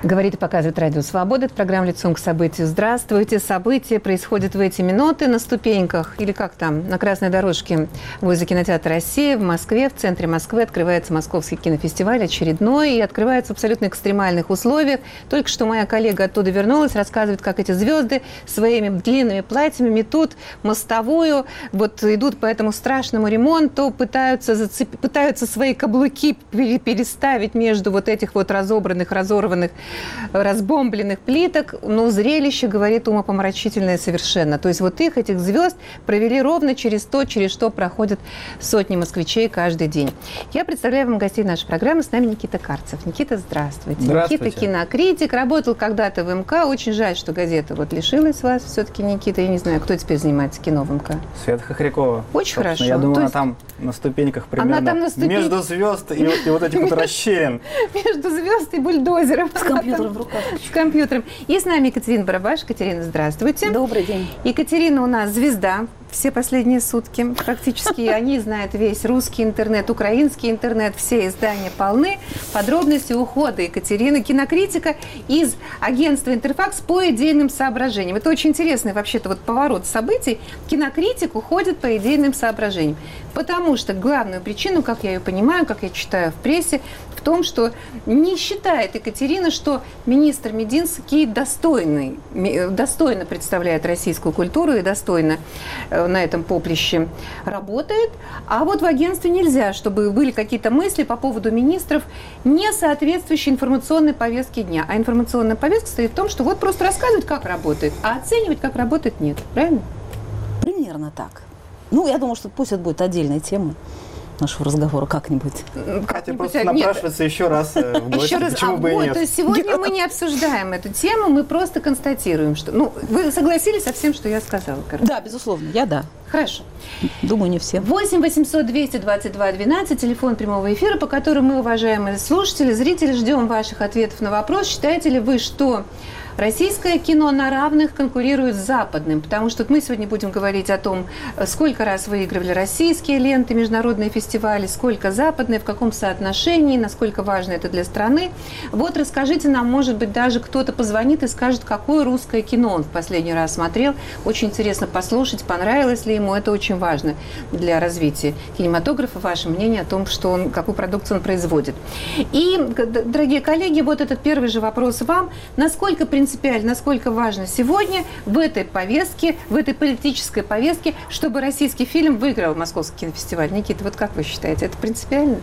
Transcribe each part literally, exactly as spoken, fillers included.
Говорит и показывает Радио Свобода. Это программа «Лицом к событию». Здравствуйте. События происходят в эти минуты на ступеньках, или как там, на красной дорожке возле кинотеатра «Россия» в Москве. В центре Москвы открывается Московский кинофестиваль очередной и открывается в абсолютно экстремальных условиях. Только что моя коллега оттуда вернулась, рассказывает, как эти звезды своими длинными платьями метут мостовую, вот идут по этому страшному ремонту, пытаются, зацеп... пытаются свои каблуки переставить между вот этих вот разобранных, разорванных, разбомбленных плиток, но зрелище, говорит, умопомрачительное совершенно. То есть вот их, этих звезд, провели ровно через то, через что проходят сотни москвичей каждый день. Я представляю вам гостей нашей программы. С нами Никита Карцев. Никита, здравствуйте. Здравствуйте. Никита кинокритик, работал когда-то в эм ка. Очень жаль, что газета вот лишилась вас все-таки, Никита. Я не знаю, кто теперь занимается кино в эм ка. Света Хохрякова. Очень хорошо. Я думаю, то она есть... там на ступеньках примерно она там на ступень... между звезд и, и вот этих вот расщелин. Между звезд и бульдозером. С компьютером в руках. С компьютером. И с нами Екатерина Барабаш. Екатерина, здравствуйте. Добрый день. Екатерина у нас звезда все последние сутки. Практически они знают весь русский интернет, украинский интернет, все издания полны. Подробности ухода Екатерины, кинокритика из агентства «Интерфакс» по идейным соображениям. Это очень интересный вообще-то вот поворот событий. Кинокритик уходит по идейным соображениям. Потому что главную причину, как я ее понимаю, как я читаю в прессе, в том, что не считает Екатерина, что министр Мединский достойный, достойно представляет российскую культуру и достойно на этом поприще работает. А вот в агентстве нельзя, чтобы были какие-то мысли по поводу министров, не соответствующие информационной повестке дня. А информационная повестка стоит в том, что вот просто рассказывать, как работает, а оценивать, как работает, нет. Правильно? Примерно так. Ну, я думаю, что пусть это будет отдельной темой нашего разговора как-нибудь. Катя просто напрашивается еще раз в гости. Еще раз, Почему а бы и вот, нет? то есть сегодня мы не обсуждаем эту тему, мы просто констатируем, что... Ну, вы согласились со всем, что я сказала, короче? Да, безусловно, я да. Хорошо. Думаю, не все. восемь восемьсот двести двадцать два двенадцать, телефон прямого эфира, по которому мы, уважаемые слушатели, зрители, ждем ваших ответов на вопрос. Считаете ли вы, что российское кино на равных конкурирует с западным? Потому что мы сегодня будем говорить о том, сколько раз выигрывали российские ленты, международные фестивали, сколько западные, в каком соотношении, насколько важно это для страны. Вот расскажите нам, может быть, даже кто-то позвонит и скажет, какое русское кино он в последний раз смотрел. Очень интересно послушать, понравилось ли ему. Это очень важно для развития кинематографа. Ваше мнение о том, что он, какую продукцию он производит. И, дорогие коллеги, вот этот первый же вопрос вам. Насколько принципиально, насколько важно сегодня в этой повестке, в этой политической повестке, чтобы российский фильм выиграл Московский кинофестиваль? Никита, вот как вы считаете, это принципиально?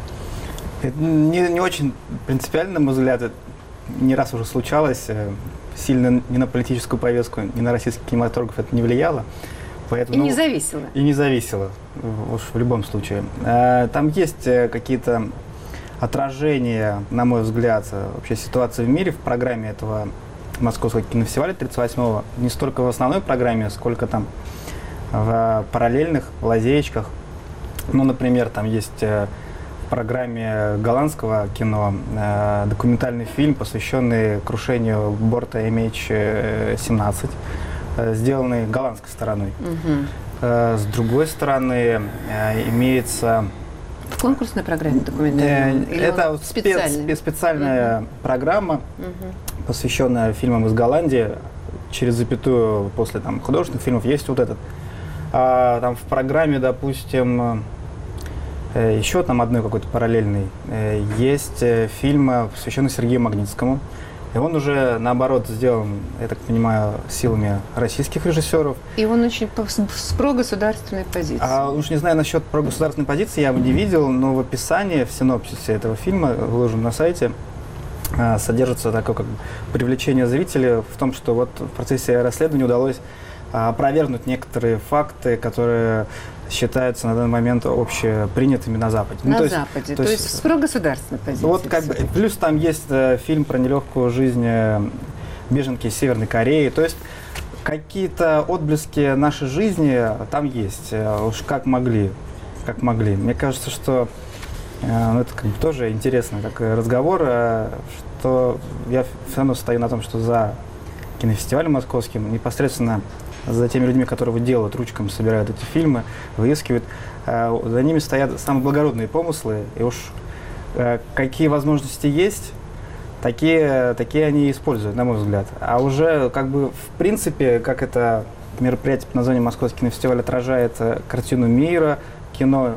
Это не, не очень принципиально, на мой взгляд. Это не раз уже случалось. Сильно ни на политическую повестку, ни на российский кинематограф это не влияло. Поэтому, и не ну, зависело. И не зависело, уж в любом случае. Там есть какие-то отражения, на мой взгляд, вообще ситуации в мире в программе этого Московского кинофестиваля тридцать восьмого. Не столько в основной программе, сколько там в параллельных лазеечках. Ну, например, там есть в программе голландского кино документальный фильм, посвященный крушению борта эм эйч семнадцать. Сделанный голландской стороной. Угу. С другой стороны, имеется... В конкурсной программе документальной? Это спец, специальная угу. программа, угу. посвященная фильмам из Голландии. Через запятую после там, художественных фильмов есть вот этот. А, там в программе, допустим, еще там одной какой-то параллельной, есть фильм, посвященный Сергею Магнитскому. И он уже, наоборот, сделан, я так понимаю, силами российских режиссеров. И он очень с прогосударственной позиции. А, уж не знаю насчет прогосударственной позиции, я его не видел, но в описании, в синопсисе этого фильма, выложенном на сайте, содержится такое как привлечение зрителя в том, что вот в процессе расследования удалось опровергнуть некоторые факты, которые считаются на данный момент общепринятыми на Западе. На ну, то Западе, есть, то, то есть с прогосударственной позиции. Вот как бы, плюс там есть э, фильм про нелегкую жизнь э, беженки из Северной Кореи. То есть какие-то отблески нашей жизни там есть. Э, уж как могли, как могли. Мне кажется, что э, ну, это как бы тоже интересный такой разговор, э, что я все равно стою на том, что за кинофестивалем московским непосредственно за теми людьми, которые делают, ручками собирают эти фильмы, выискивают. За ними стоят самые благородные помыслы. И уж какие возможности есть, Такие, такие они используют, на мой взгляд. А уже, как бы, в принципе, как это мероприятие под названием «Московский кинофестиваль» отражает картину мира, кино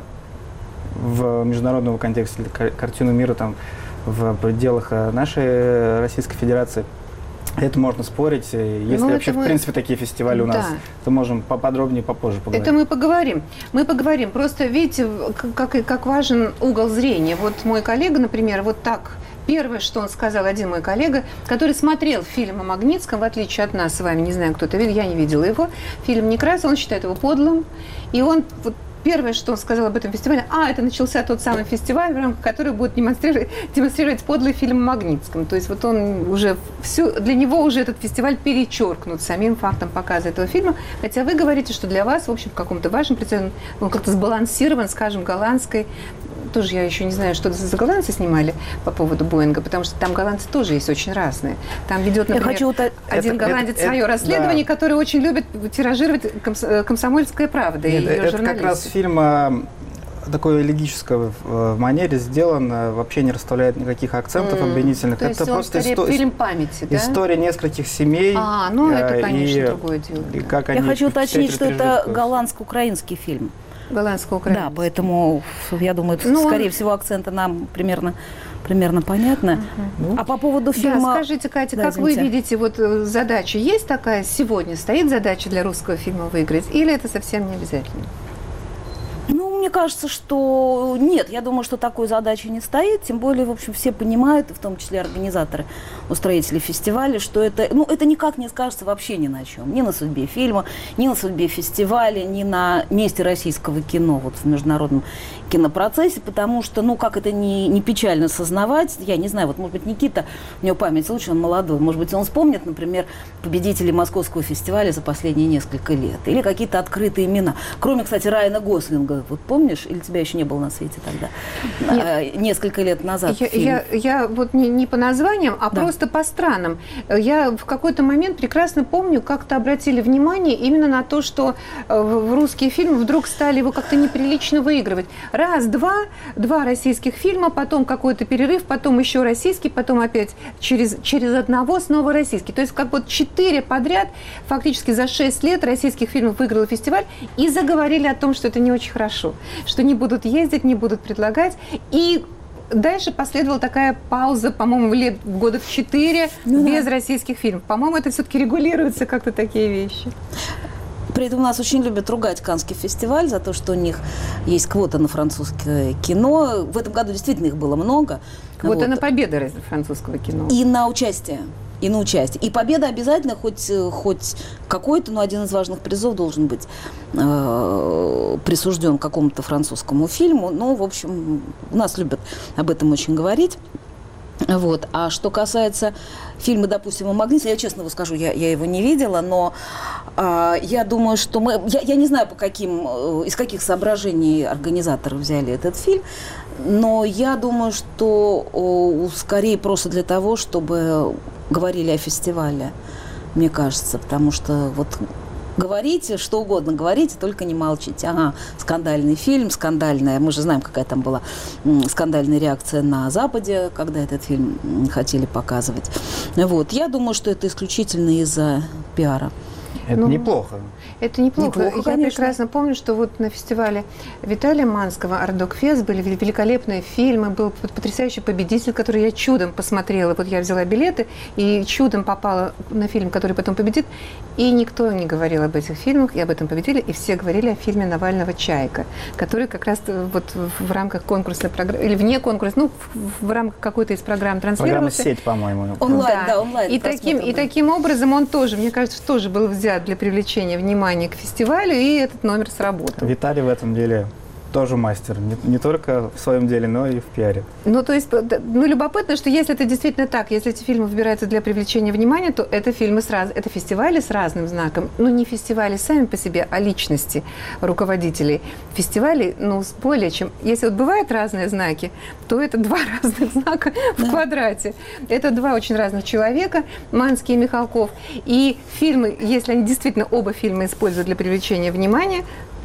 в международном контексте, картину мира там в пределах нашей Российской Федерации. Это можно спорить. Если ну, вообще, мы... в принципе, такие фестивали у нас, да. то можем поподробнее попозже поговорить. Это мы поговорим. Мы поговорим. Просто видите, как, как важен угол зрения. Вот мой коллега, например, вот так... Первое, что он сказал, один мой коллега, который смотрел фильм о Магнитском, в отличие от нас с вами, не знаю, кто-то видел, я не видела его, фильм Некрасов, он считает его подлым. И он, вот, первое, что он сказал об этом фестивале, а, это начался тот самый фестиваль, в рамках которого будет демонстрировать, демонстрировать подлый фильм о Магнитском. То есть вот он уже, всю, для него уже этот фестиваль перечеркнут самим фактом показа этого фильма. Хотя вы говорите, что для вас, в общем, в каком-то вашем представлении, он как-то сбалансирован, скажем, голландской. Тоже я еще не знаю, что за голландцы снимали по поводу Боинга, потому что там голландцы тоже есть очень разные. Там ведет, например, хочу... один это, голландец это, свое это, расследование, да. который очень любит тиражировать комс... «Комсомольская правда». Нет, и это журналисты. Как раз фильм такой элегической манере сделан, вообще не расставляет никаких акцентов mm. обвинительных. То это есть просто он исто... фильм памяти, да? История нескольких семей. А, ну это, конечно, и, другое дело. И как я они хочу уточнить, что это голландско-украинский фильм. Голландско-украинский. Да, поэтому, я думаю, ну, скорее он... всего, акценты нам примерно, примерно понятны. Uh-huh. А по поводу фильма... Да, скажите, Катя, да, как извините. вы видите, вот задача есть такая сегодня? Стоит задача для русского фильма выиграть? Или это совсем не обязательно? Ну, мне кажется, что нет, я думаю, что такой задачи не стоит, тем более, в общем, все понимают, в том числе организаторы, устроители фестиваля, что это, ну, это никак не скажется вообще ни на чем, ни на судьбе фильма, ни на судьбе фестиваля, ни на месте российского кино вот в международном кинопроцессе, потому что, ну, как это не, не печально сознавать, я не знаю, вот, может быть, Никита, у него память лучше, он молодой, может быть, он вспомнит, например, победителей Московского фестиваля за последние несколько лет, или какие-то открытые имена, кроме, кстати, Райана Гослинга, вот помнишь, или тебя еще не было на свете тогда, а, несколько лет назад? Я, я, я вот не, не по названиям, а да. просто по странам. Я в какой-то момент прекрасно помню, как-то обратили внимание именно на то, что в русские фильмы вдруг стали его как-то неприлично выигрывать. Раз, два, два российских фильма, потом какой-то перерыв, потом еще российский, потом опять через, через одного снова российский. То есть как вот четыре подряд, фактически за шесть лет российских фильмов выиграл фестиваль, и заговорили о том, что это не очень хорошо, что не будут ездить, не будут предлагать. И дальше последовала такая пауза, по-моему, лет годов четыре ну, без да. российских фильмов. По-моему, это все-таки регулируется как-то такие вещи. При этом нас очень любят ругать Каннский фестиваль за то, что у них есть квота на французское кино. В этом году действительно их было много. Квота вот. на победу французского кино. И на участие. И на участие. И победа обязательно, хоть, хоть какой-то, но один из важных призов должен быть э, присужден какому-то французскому фильму. Ну, в общем, у нас любят об этом очень говорить. Вот. А что касается фильма, допустим, о Магните, я честно вам скажу, я, я его не видела, но э, я думаю, что мы... Я, я не знаю, по каким, э, из каких соображений организаторы взяли этот фильм, но я думаю, что э, скорее просто для того, чтобы говорили о фестивале, мне кажется, потому что вот... Говорите, что угодно говорите, только не молчите. Ага, скандальный фильм, скандальная. Мы же знаем, какая там была скандальная реакция на Западе, когда этот фильм хотели показывать. Вот. Я думаю, что это исключительно из-за пиара. Это ну, неплохо. Это неплохо. неплохо Я конечно. прекрасно помню, что вот на фестивале Виталия Манского «Ардокфест» были великолепные фильмы, был потрясающий победитель, который я чудом посмотрела. Вот я взяла билеты и чудом попала на фильм, который потом победит. И никто не говорил об этих фильмах и об этом победителе, и все говорили о фильме Навального «Чайка», который как раз вот в рамках конкурсной программы, или вне конкурса, ну, в, в рамках какой-то из программ транслировался. Программа «Сеть», по-моему. Онлайн, да, да онлайн. И таким, и таким образом он тоже, мне кажется, тоже был взят для привлечения внимания к фестивалю, и этот номер сработал. Виталий в этом деле тоже мастер, не, не только в своем деле, но и в пиаре. Ну, то есть, ну, любопытно, что если это действительно так, если эти фильмы выбираются для привлечения внимания, то это фильмы с раз... это фестивали с разным знаком. Ну, не фестивали сами по себе, а личности руководителей фестивалей, ну, более чем... Если вот бывают разные знаки, то это два разных знака в да. квадрате. Это два очень разных человека, Манский и Михалков. И фильмы, если они действительно оба фильма используют для привлечения внимания,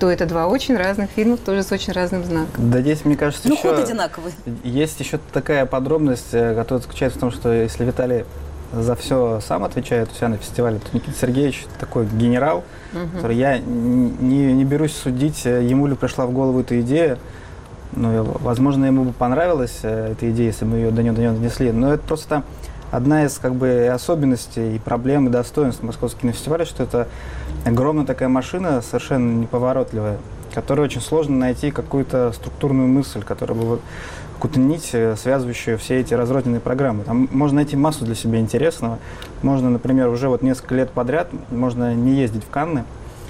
что это два очень разных фильма, тоже с очень разным знаком. Да, здесь, мне кажется, ну, еще... ход одинаковый. Есть еще такая подробность, которая заключается в том, что если Виталий за все сам отвечает у себя на фестивале, то Никита Сергеевич такой генерал, угу. который я не, не берусь судить, ему ли пришла в голову эта идея. Ну, возможно, ему бы понравилась эта идея, если бы ее до него, до него донесли. Но это просто одна из как бы особенностей и проблем, и достоинств Московского кинофестиваля, что это огромная такая машина, совершенно неповоротливая, которой очень сложно найти какую-то структурную мысль, которая бы вот какую-то нить, связывающую все эти разрозненные программы. Там можно найти массу для себя интересного. Можно, например, уже вот несколько лет подряд можно не ездить в Канны.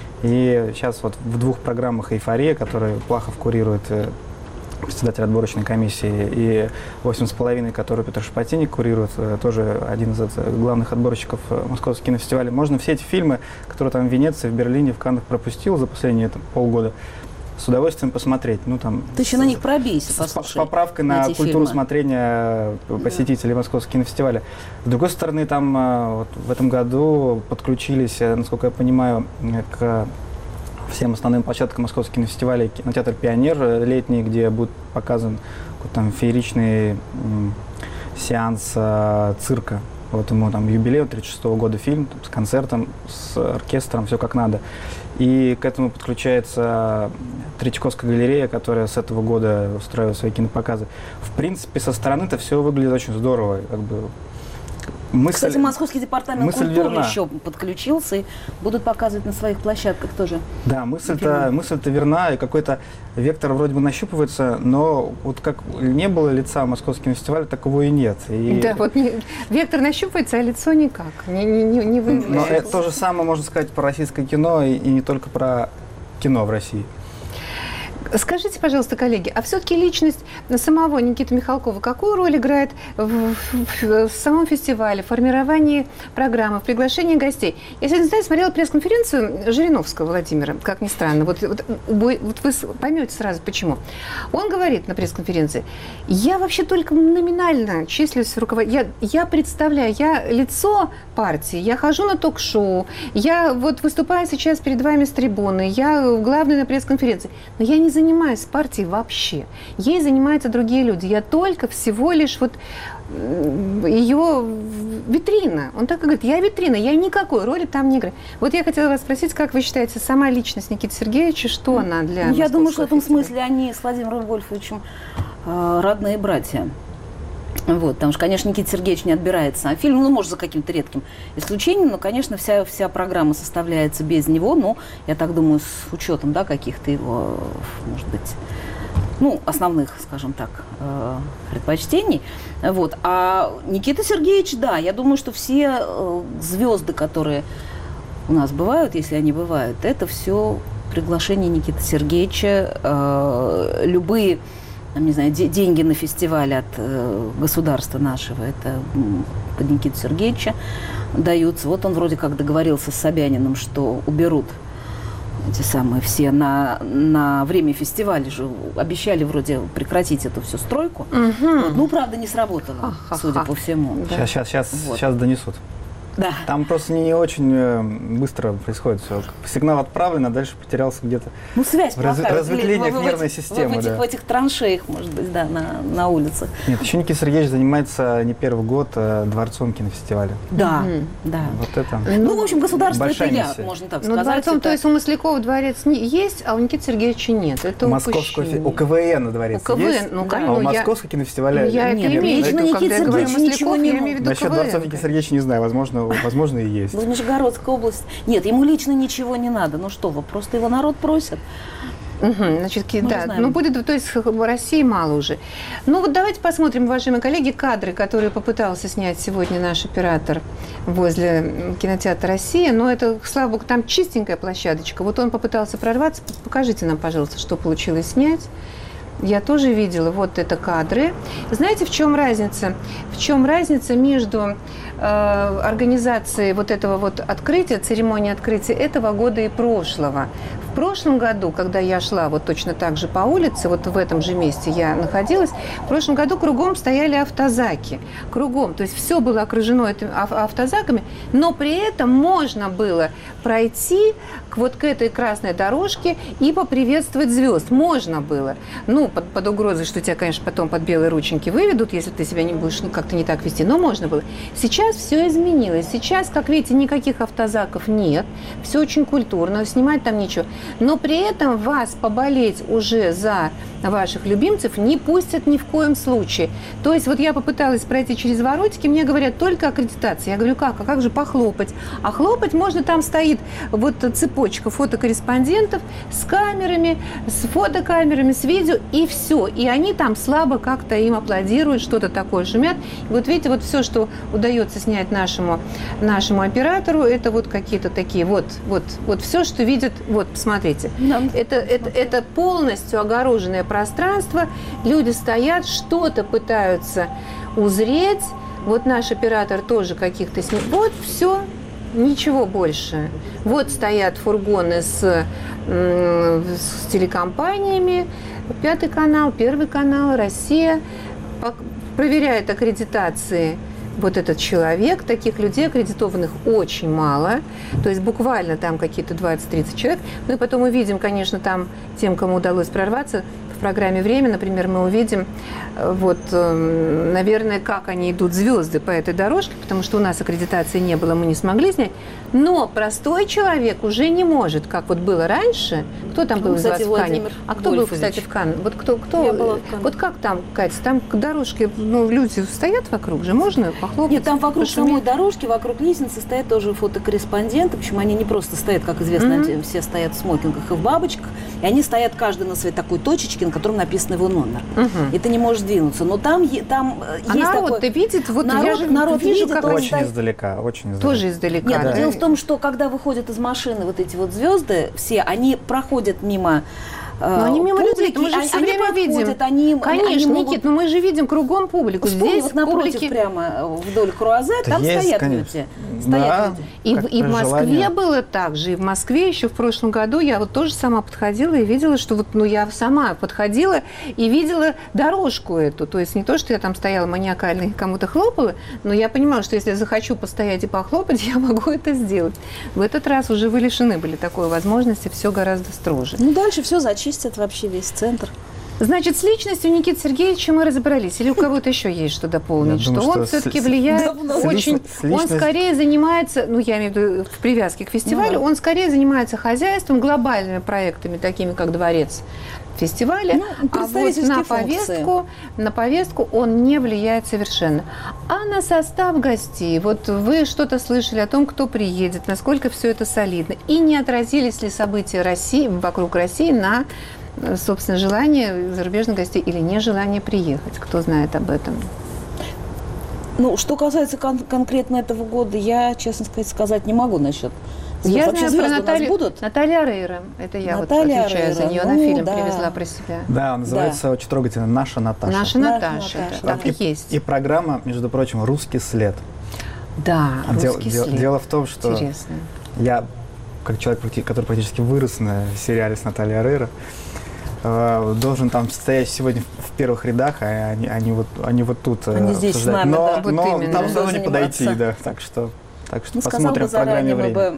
И сейчас вот в двух программах «Эйфория», которые Плахов курирует, председатель отборочной комиссии, и «Восемь с половиной», который Петр Шпатинник курирует, тоже один из главных отборщиков Московского кинофестиваля. Можно все эти фильмы, которые там в Венеции, в Берлине, в Каннах пропустил за последние там, полгода, с удовольствием посмотреть. Ну, там, Ты еще с, на них пробейся, с, послушай. С поправкой на, на культуру фильмы. Смотрения посетителей Московского кинофестиваля. С другой стороны, там вот, в этом году подключились, насколько я понимаю, к всем основным площадкам Московского кинофестиваля кинотеатр «Пионер» летний, где будет показан там фееричный м, сеанс а, цирка. Вот ему там юбилей тридцать шестого года фильм там, с концертом, с оркестром, все как надо. И к этому подключается Третьяковская галерея, которая с этого года устраивает свои кинопоказы. В принципе, со стороны-то все выглядит очень здорово. Как бы мысль, Кстати, Московский департамент мысль культуры верна. еще подключился и будут показывать на своих площадках тоже. Да, мысль-то, мысль-то верна, и какой-то вектор вроде бы нащупывается, но вот как не было лица Московского фестиваля, такового и нет. И... Да, вот не, вектор нащупывается, а лицо никак. Не, не, не, не но это то же самое можно сказать про российское кино, и, и не только про кино в России. Скажите, пожалуйста, коллеги, а все-таки личность самого Никиты Михалкова какую роль играет в, в, в самом фестивале, в формировании программы, в приглашении гостей? Я сегодня, знаете, смотрела пресс-конференцию Жириновского Владимира, как ни странно. Вот, вот, вот вы поймете сразу, почему. Он говорит на пресс-конференции: я вообще только номинально числюсь в руководителе. Я, я представляю, я лицо партии, я хожу на ток-шоу, я вот выступаю сейчас перед вами с трибуны, я главный на пресс-конференции, но я не занимаюсь партией вообще. Ей занимаются другие люди. Я только всего лишь вот ее витрина. Он так и говорит: я витрина, я никакой роли там не играю. Вот я хотела вас спросить, как вы считаете, сама личность Никиты Сергеевича, что она для Я думаю, что в этом фестиваля? смысле они с Владимиром Вольфовичем э, родные братья. Вот, потому что, конечно, Никита Сергеевич не отбирается на фильм, ну, может, за каким-то редким исключением, но, конечно, вся, вся программа составляется без него, но, я так думаю, с учетом, да, каких-то его, может быть, ну, основных, скажем так, э, предпочтений. Вот. А Никита Сергеевич, да, я думаю, что все э, звезды, которые у нас бывают, если они бывают, это все приглашение Никиты Сергеевича, э, любые, не знаю, де- деньги на фестиваль от э, государства нашего, это под Никиту Сергеевича даются. Вот он вроде как договорился с Собяниным, что уберут эти самые все на, на время фестиваля же. Обещали вроде прекратить эту всю стройку. Угу. Вот. Ну, правда, не сработало, Ха-ха-ха. судя по всему. Да. Сейчас, сейчас, сейчас, вот. сейчас донесут. Да. Там просто не очень быстро происходит все. Сигнал отправлен, а дальше потерялся где-то. Ну, связь в раз, плохая. разветвлениях в, нервной в, системы. В этих, да. в этих траншеях, может быть, да, на, на улицах. Нет, еще Никита Сергеевич занимается не первый год а, дворцом кинофестиваля. Да, угу. да. Вот это. Ну, в общем, государство это я, миссия. можно так Ну, сказать. дворцом, это... то есть у Маслякова дворец есть, а у Никиты Сергеевича нет. Это Московского фи... У КВН дворец у КВН, есть, ну, а ну, у Московского я... кинофестиваля ну, я нет. это имею в лично виду, Никита когда я говорю Сергеевич ничего Масляков, не я имею в виду Насчет КВН. дворцов Никиты Сергеевича не знаю, возможно, возможно и есть. В Нижегородской области. Нет, ему лично ничего не надо. Ну что вы, просто его народ просит. Угу, значит, Мы да, знаем. ну будет, то есть в России мало уже. Ну вот давайте посмотрим, уважаемые коллеги, кадры, которые попытался снять сегодня наш оператор возле кинотеатра «Россия». Но это, слава богу, там чистенькая площадочка. Вот он попытался прорваться. Покажите нам, пожалуйста, что получилось снять. Я тоже видела вот это кадры. Знаете, в чем разница? В чем разница между э, организацией вот этого вот открытия, церемонии открытия этого года и прошлого? прошлом году, когда я шла вот точно так же по улице, вот в этом же месте я находилась, в прошлом году кругом стояли автозаки. Кругом. То есть все было окружено этими автозаками, но при этом можно было пройти к, вот к этой красной дорожке и поприветствовать звезд. Можно было. Ну, под, под угрозой, что тебя, конечно, потом под белые рученьки выведут, если ты себя не будешь как-то не так вести, но можно было. Сейчас все изменилось. Сейчас, как видите, никаких автозаков нет. Все очень культурно, снимать там ничего. Но при этом вас поболеть уже за ваших любимцев не пустят ни в коем случае. То есть вот я попыталась пройти через воротики, мне говорят, только аккредитация. Я говорю, как? А как же похлопать? А хлопать можно, там стоит вот цепочка фотокорреспондентов с камерами, с фотокамерами, с видео, и все. И они там слабо как-то им аплодируют, что-то такое шумят. И вот видите, вот все, что удается снять нашему, нашему оператору, это вот какие-то такие, вот, вот, вот все, что видят, вот, посмотрите. Да. Это, это, это полностью огороженное пространство. Люди стоят, что-то пытаются узреть. Вот наш оператор тоже каких-то снимает. Вот все, ничего больше. Вот стоят фургоны с, с телекомпаниями. Пятый канал, Первый канал, Россия. Проверяет аккредитации вот этот человек. Таких людей аккредитованных очень мало. То есть буквально там какие-то двадцать-тридцать человек. Мы потом увидим, конечно, там тем, кому удалось прорваться, в программе «Время», например, мы увидим, вот, наверное, как они идут, звезды по этой дорожке, потому что у нас аккредитации не было, мы не смогли снять. Но простой человек уже не может, как вот было раньше. Кто там был ну, из вас в Канне? А кто Гольфович. был, кстати, в Канне? Вот кто, кто? Я была в Канне. Вот как там, Катя, там к дорожке, ну, люди стоят вокруг же, можно похлопать? Нет, там вокруг пошуметь? самой дорожки, вокруг лестницы стоят тоже фотокорреспонденты, причем они не просто стоят, как известно, mm-hmm. все стоят в смокингах и в бабочках, и они стоят каждый на своей такой точечке, на котором написан его номер. Uh-huh. И ты не можешь двинуться. Но там, там а есть народ такой... видит, вот народ, я же народ вижу, видит, как... Очень стоит... издалека, очень издалека. Тоже издалека. Нет, да. дело в том, что когда выходят из машины вот эти вот звезды, все, они проходят мимо... Но они мимо людей, мы же все они время видим. Они, Конечно, они могут... Никит, но мы же видим кругом публику. Вспомни, Здесь вот напротив, публики... прямо вдоль Круазе, да там есть, стоят конечно. люди. Стоят да, люди. И, в, и в Москве желание. было так же. И в Москве еще в прошлом году я вот тоже сама подходила и видела, что вот, ну, я сама подходила и видела дорожку эту. То есть не то, что я там стояла маниакально и кому-то хлопала, но я понимала, что если я захочу постоять и похлопать, я могу это сделать. В этот раз уже вы лишены были такой возможности, все гораздо строже. Ну, дальше все зачистят вообще весь центр. Значит, с личностью Никиты Сергеевича мы разобрались. Или у кого-то еще есть что дополнить? Я думаю, что, что он все-таки с, влияет давно. очень... С личность... Он скорее занимается, ну, я имею в виду в привязке к фестивалю, ну, да. он скорее занимается хозяйством, глобальными проектами, такими как дворец фестиваля, ну, а вот на повестку, на повестку он не влияет совершенно. А на состав гостей, вот вы что-то слышали о том, кто приедет, насколько все это солидно, и не отразились ли события России, вокруг России на, собственно, желание зарубежных гостей или нежелание приехать? Кто знает об этом? Ну, что касается кон- конкретно этого года, я, честно сказать, сказать не могу насчет. Я вообще знаю про Наталью, будут? Наталья Рейра. Это я Наталья вот отвечаю Рейра. за нее. Ну, на фильм да. привезла про себя. Да, называется да. очень трогательно «Наша Наташа». «Наша Наташа». Наташа. Так да. и есть. И программа, между прочим, «Русский след». Да, Дел, «Русский дел, след». Дело в том, что Интересно. я, как человек, который практически вырос на сериале с Натальей Рейра, должен там стоять сегодня в первых рядах, а они, они, вот, они вот тут они здесь с нами, но, да. Вот но именно. там все равно не заниматься. подойти, да, так что, так что ну, посмотрим в программе «Время». Бы...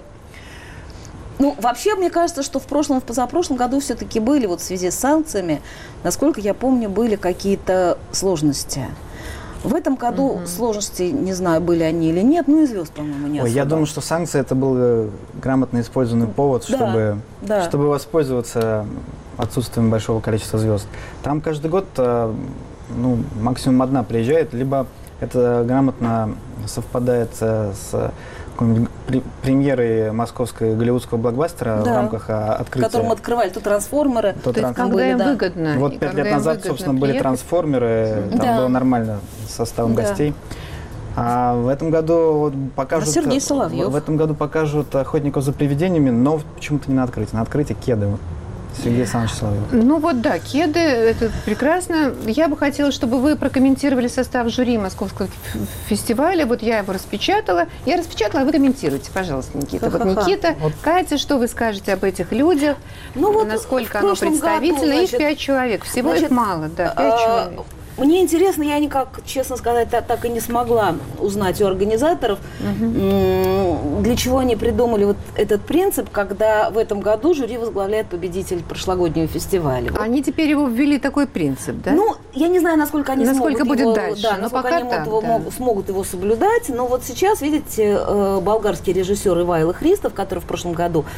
Ну, вообще, мне кажется, что в прошлом, в позапрошлом году все-таки были, вот в связи с санкциями, насколько я помню, были какие-то сложности. В этом году угу. сложности, не знаю, были они или нет, ну и звезд, по-моему, не Ой, особо. я думаю, что санкции это был грамотно использованный повод, да, чтобы, да. чтобы воспользоваться отсутствием большого количества звезд. Там каждый год ну, максимум одна приезжает, либо это грамотно совпадает с премьерой московской голливудского блокбастера да. в рамках открытия. В котором открывали то трансформеры, то, то транс... есть, когда им да. выгодно. Вот пять лет назад, собственно, были приехать. трансформеры, там да. было нормально с составом да. гостей. А в этом году вот покажут. А Сергей Соловьев. В этом году покажут «Охотников за привидениями», но почему-то не на открытии. На открытии «Кеды». Сергей Александрович Соловьев. Ну вот да, кеды, это прекрасно. Я бы хотела, чтобы вы прокомментировали состав жюри Московского фестиваля. Вот я его распечатала. Я распечатала, а вы комментируйте, пожалуйста, Никита. Вот Никита, вот. Катя, что вы скажете об этих людях? Ну, вот насколько оно представительно? Году, значит, их пять человек. Всего значит, их мало, да, пять а- человек. Мне интересно, я никак, честно сказать, так, так и не смогла узнать у организаторов, угу. для чего они придумали вот этот принцип, когда в этом году жюри возглавляет победитель прошлогоднего фестиваля. Вот. Они теперь его ввели такой принцип, да? Ну, я не знаю, насколько они насколько смогут будет его, дальше, да, но насколько пока они так, его, да. могут, смогут его соблюдать. Но вот сейчас, видите, болгарский режиссер Ивайло Христов, который в прошлом году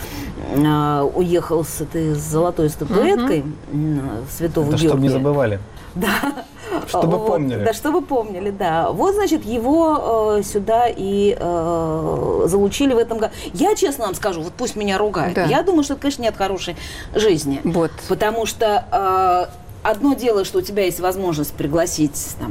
уехал с этой золотой статуэткой угу. Святого Это Георгия. Чтобы не забывали. Да. Чтобы вот, помнили. Да, чтобы помнили, да. Вот, значит, его э, сюда и э, залучили в этом году. Я, честно вам скажу, вот пусть меня ругают, да. я думаю, что это, конечно, не от хорошей жизни. Вот. Потому что э, одно дело, что у тебя есть возможность пригласить там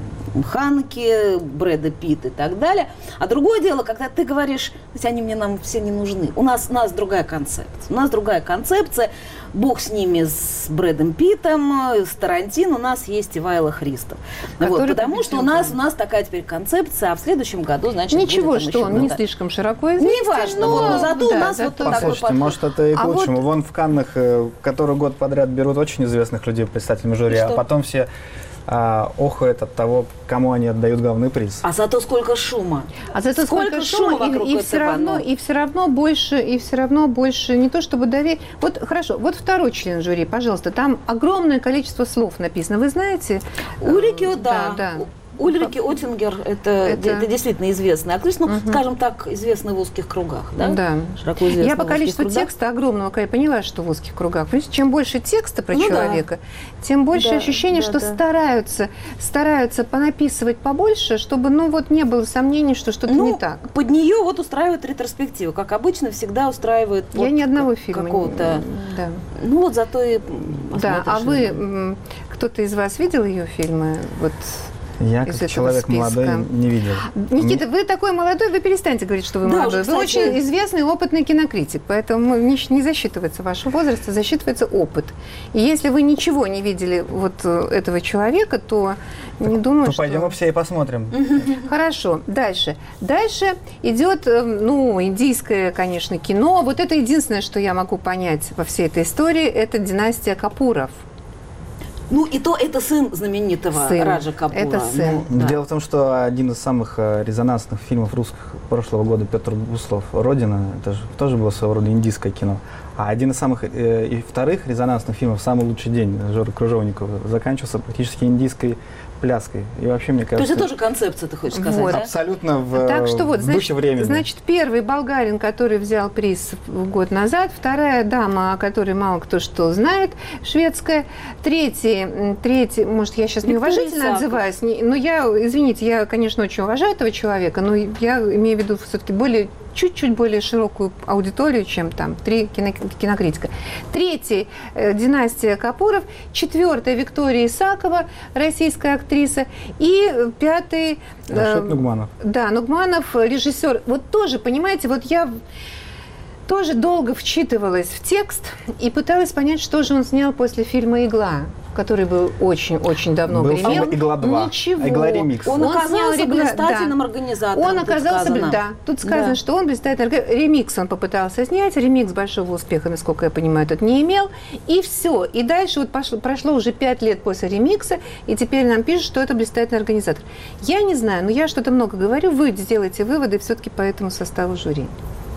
Ханеке, Брэда Питта и так далее. А другое дело, когда ты говоришь, они мне нам все не нужны. У нас, у нас другая концепция. У нас другая концепция. Бог с ними, с Брэдом Питтом, с Тарантино, у нас есть Ивайло Христов. Вот, потому что у нас, у нас такая теперь концепция, а в следующем году, значит, ничего, будет, что он не да. слишком широко известен. Не важно, вот, но зато да, у нас зато... вот такой подход. Может, это и к а лучшему. Вот... Вон в Каннах, который год подряд берут очень известных людей представителями жюри, а потом все а, охают от того, кому они отдают главный приз. А зато сколько шума. А зато сколько, сколько шума, шума и, и, все равно, и все равно больше, и все равно больше не то чтобы доверие. Вот хорошо, вот второй член жюри, пожалуйста, там огромное количество слов написано. Вы знаете? Уликио, да. да, да. Ульрике Оттингер это, это... это действительно известная актриса, ну, угу. скажем так, известная в узких кругах, да? Да. Широко известная. Я по количеству текста огромного поняла, что в узких кругах. Чем больше текста про ну, человека, да. тем больше да, ощущение, да, что да. стараются, стараются понаписывать побольше, чтобы, ну, вот не было сомнений, что что-то ну, не так. Под нее вот устраивают ретроспективу, как обычно всегда устраивают. Я вот ни одного фильма. Какого-то. Да. Ну вот зато и. Да. А вы, кто-то из вас видел ее фильмы? Вот. Я, как человек списка. молодой, не видел. Никита, вы такой молодой, вы перестаньте говорить, что вы да, молодой. Уже, вы кстати... очень известный, опытный кинокритик, поэтому не, не засчитывается ваш возраст, а засчитывается опыт. И если вы ничего не видели вот этого человека, то не думаю, то что... пойдем все и посмотрим. Хорошо. Дальше. Дальше идет, ну, индийское, конечно, кино. Вот это единственное, что я могу понять во всей этой истории, это династия Капуров. Ну, и то это сын знаменитого сын. Раджа Капура. Это сын. Ну, да. Дело в том, что один из самых резонансных фильмов русских прошлого года, Петр Буслов, «Родина», это же тоже было своего рода индийское кино. А один из самых э, и вторых резонансных фильмов «Самый лучший день» Жоры Крыжовникова заканчивался практически индийской пляской. И вообще, мне кажется... То есть это тоже концепция, ты хочешь сказать, вот. да? Абсолютно в, так что вот, в значит, духе времени. Значит, первый болгарин, который взял приз год назад, вторая дама, о которой мало кто что знает, шведская, третий, третий может, я сейчас неуважительно отзываюсь, но я, извините, я, конечно, очень уважаю этого человека, но я имею в виду все-таки более чуть-чуть более широкую аудиторию, чем там три кино, кинокритика. Третий э, династия Капуров, четвертая Виктория Исакова, российская актриса, и пятый э, Нугманов. Да, Нугманов, режиссер. Вот тоже, понимаете, вот я тоже долго вчитывалась в текст и пыталась понять, что же он снял после фильма «Игла», который был очень-очень давно был гремел. Был «Игла два». Ничего. «Игла ремикс». Он, он оказался регля... блистательным да. организатором. Он оказался, тут да. Тут сказано, да. что он блистательный ремикс он попытался снять. Ремикс большого успеха, насколько я понимаю, тут не имел. И все. И дальше вот пошло, прошло уже пять лет после ремикса, и теперь нам пишут, что это блистательный организатор. Я не знаю, но я что-то много говорю. Вы сделаете выводы все-таки по этому составу жюри.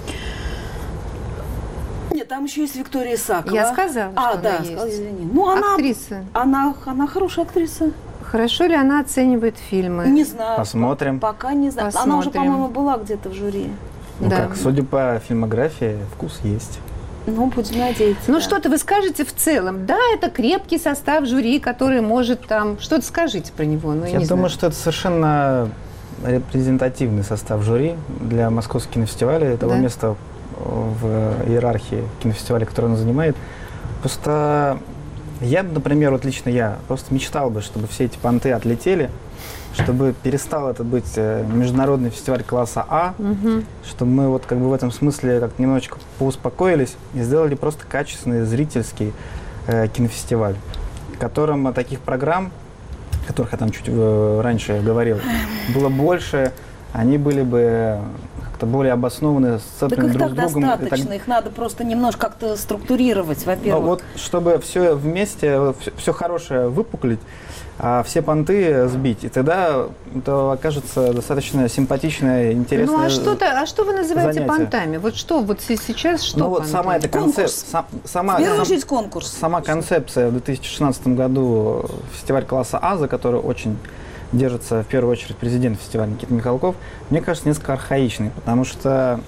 Нет, там еще есть Виктория Исакова. Я сказала, а, что да, она сказала, есть. Извини. Ну, она, актриса. Она, она хорошая актриса. Хорошо ли она оценивает фильмы? Не знаю. Посмотрим. Пока не знаю. Посмотрим. Она уже, по-моему, была где-то в жюри. Ну да. как, судя по фильмографии, вкус есть. Ну, будем надеяться. Ну, да. что-то вы скажете в целом. Да, это крепкий состав жюри, который может там... Что-то скажите про него. Ну, я я не думаю, знаю. что это совершенно репрезентативный состав жюри для Московского кинофестиваля. Того да? места в иерархии кинофестиваля, который он занимает. Просто я, например, вот лично я, просто мечтал бы, чтобы все эти понты отлетели, чтобы перестал это быть международный фестиваль класса А, угу. чтобы мы вот как бы в этом смысле как немножечко поуспокоились и сделали просто качественный зрительский э, кинофестиваль, в котором таких программ, о которых я там чуть э, раньше говорил, было больше, они были бы как-то более обоснованные, сцеплены друг с другом. Достаточно, так... их надо просто немножко как-то структурировать, во-первых. Вот, чтобы все вместе, все, все хорошее выпуклить, а все понты сбить, и тогда это окажется достаточно симпатичное, интересное Ну а что-то, а что вы называете занятие. понтами? Вот что вот сейчас что? Ну вот сама эта концепция, сама, в первую очередь конкурс. Сама концепция в две тысячи шестнадцатом году фестиваль класса А, за который очень держится в первую очередь президент фестиваля Никита Михалков, мне кажется, несколько архаичный, потому что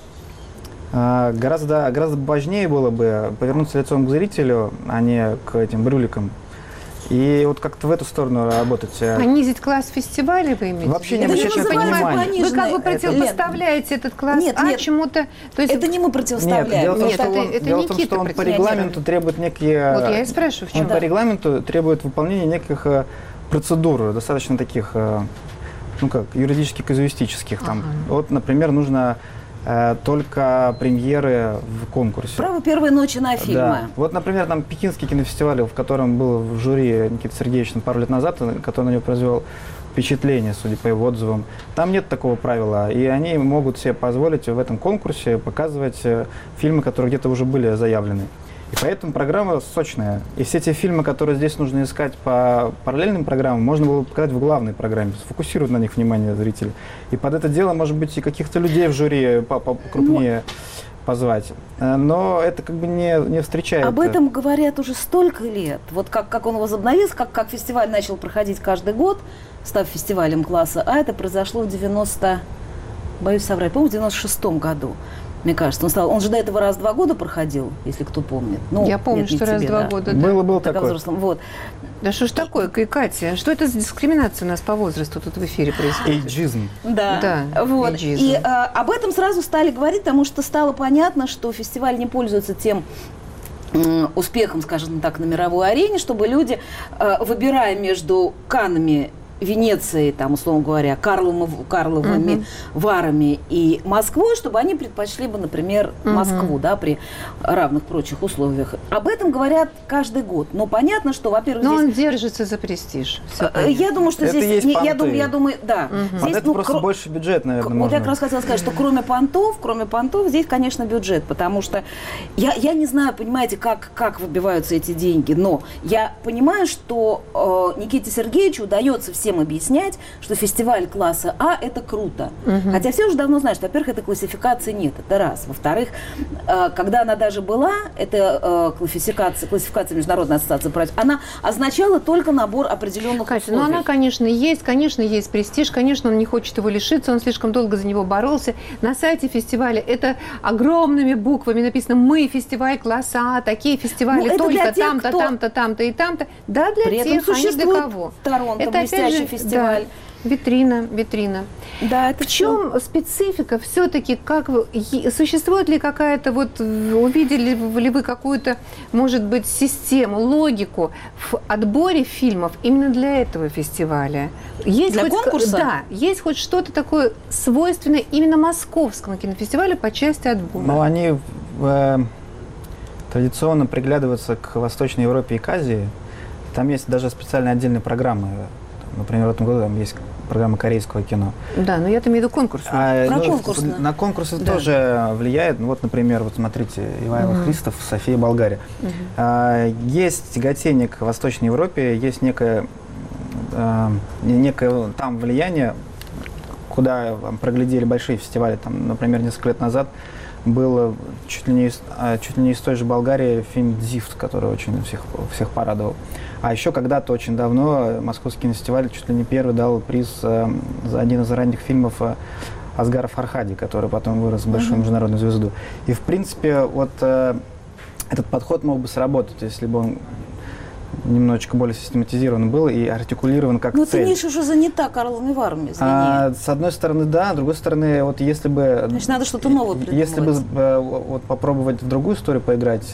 э, гораздо, гораздо важнее было бы повернуться лицом к зрителю, а не к этим брюликам. И вот как-то в эту сторону работать. Понизить класс фестиваля вы имеете? Вообще не обращать внимания. Вы как бы противопоставляете это... этот класс нет, А нет, чему-то... То есть это не мы противоставляем. Нет, дело в том, нет, что это, он, это дело в том, что он по регламенту требует некие... Вот я и спрашиваю, в чем. Он по регламенту требует выполнения неких процедур, достаточно таких, ну как, юридически-казуистических. Там. Ага. Вот, например, нужно э, только премьеры в конкурсе. Право первой ночи на фильмы. Да. Вот, например, там Пекинский кинофестиваль, в котором был в жюри Никита Сергеевич пару лет назад, который на него произвел впечатление, судя по его отзывам. Там нет такого правила, и они могут себе позволить в этом конкурсе показывать фильмы, которые где-то уже были заявлены. И поэтому программа сочная. И все те фильмы, которые здесь нужно искать по параллельным программам, можно было показать в главной программе, сфокусировать на них внимание зрителей. И под это дело, может быть, и каких-то людей в жюри покрупнее ну, позвать. Но это как бы не, не встречает. Об этом говорят уже столько лет. Вот как, как он возобновился, как, как фестиваль начал проходить каждый год, став фестивалем класса А, это произошло в девяносто, боюсь соврать, по-моему, в девяносто шестом году. Мне кажется, он стал, он же до этого раз в два года проходил, если кто помнит. Ну, я помню, нет, что раз в два да. года. Да. Было, было такое. Вот. Да что ж такое, Катя? Что это за дискриминация у нас по возрасту тут в эфире происходит? Эйджизм. Да. да вот. эйджизм. И а, об этом сразу стали говорить, потому что стало понятно, что фестиваль не пользуется тем м, успехом, скажем так, на мировой арене, чтобы люди, а, выбирая между Каннами, Венецией, там, условно говоря, Карловыми, Карловыми uh-huh. Варами и Москвой, чтобы они предпочли бы, например, uh-huh. Москву, да, при равных прочих условиях. Об этом говорят каждый год. Но понятно, что, во-первых, но здесь... он держится за престиж. Я думаю, что это здесь... Не, я, думаю, я думаю, да. Uh-huh. Здесь, это ну, просто кро... больше бюджет, наверное, Вот можно. я как раз хотела сказать, что кроме понтов, кроме понтов, здесь, конечно, бюджет, потому что я, я не знаю, понимаете, как, как выбиваются эти деньги, но я понимаю, что э, Никите Сергеевичу удается всем объяснять, что фестиваль класса А – это круто. Угу. Хотя все уже давно знают, что, во-первых, этой классификации нет, это раз. Во-вторых, э, когда она даже была, эта э, классификация, классификация Международной ассоциации прав, она означала только набор определенных Катя, условий. Ну, она, конечно, есть, конечно, есть престиж, конечно, он не хочет его лишиться, он слишком долго за него боролся. На сайте фестиваля это огромными буквами написано «Мы фестиваль класса А», такие фестивали ну, только тех, там-то, кто... там-то, там-то и там-то. Да, для При тех, этом а не для кого. Торонто, это блестящий же, фестиваль. Да. Витрина, витрина. Да, это в чем все? Специфика все-таки, как вы, существует ли какая-то, вот увидели ли вы какую-то, может быть, систему, логику в отборе фильмов именно для этого фестиваля? Есть для хоть, конкурса? Да, есть хоть что-то такое свойственное именно московскому кинофестивалю по части отбора? Ну, они э, традиционно приглядываются к Восточной Европе и к Азии. Там есть даже специальные отдельные программы. Например, в этом году там есть программа корейского кино. Да, но я-то имею в виду конкурс. А, ну, конкурсно. На конкурсы да. тоже влияет. Ну, вот, например, вот смотрите, Ивайло uh-huh. Христов, София, Болгария. Uh-huh. А, есть тяготение к Восточной Европе, есть некое, а, некое там влияние, куда проглядели большие фестивали. Там, например, несколько лет назад был чуть ли не из, чуть ли не из той же Болгарии фильм «Дзифт», который очень всех, всех порадовал. А еще когда-то, очень давно, Московский кинофестиваль чуть ли не первый дал приз э, за один из ранних фильмов э, Асгара Фархади, который потом вырос в большую uh-huh. международную звезду. И, в принципе, вот э, этот подход мог бы сработать, если бы он немножечко более систематизирован был и артикулирован как ну, цель. Ну, ты, Миша, уже занята Карлом Иваром, извини. А, с одной стороны, да, с другой стороны, вот если бы... Значит, надо что-то новое придумывать. Если бы вот, попробовать в другую историю поиграть,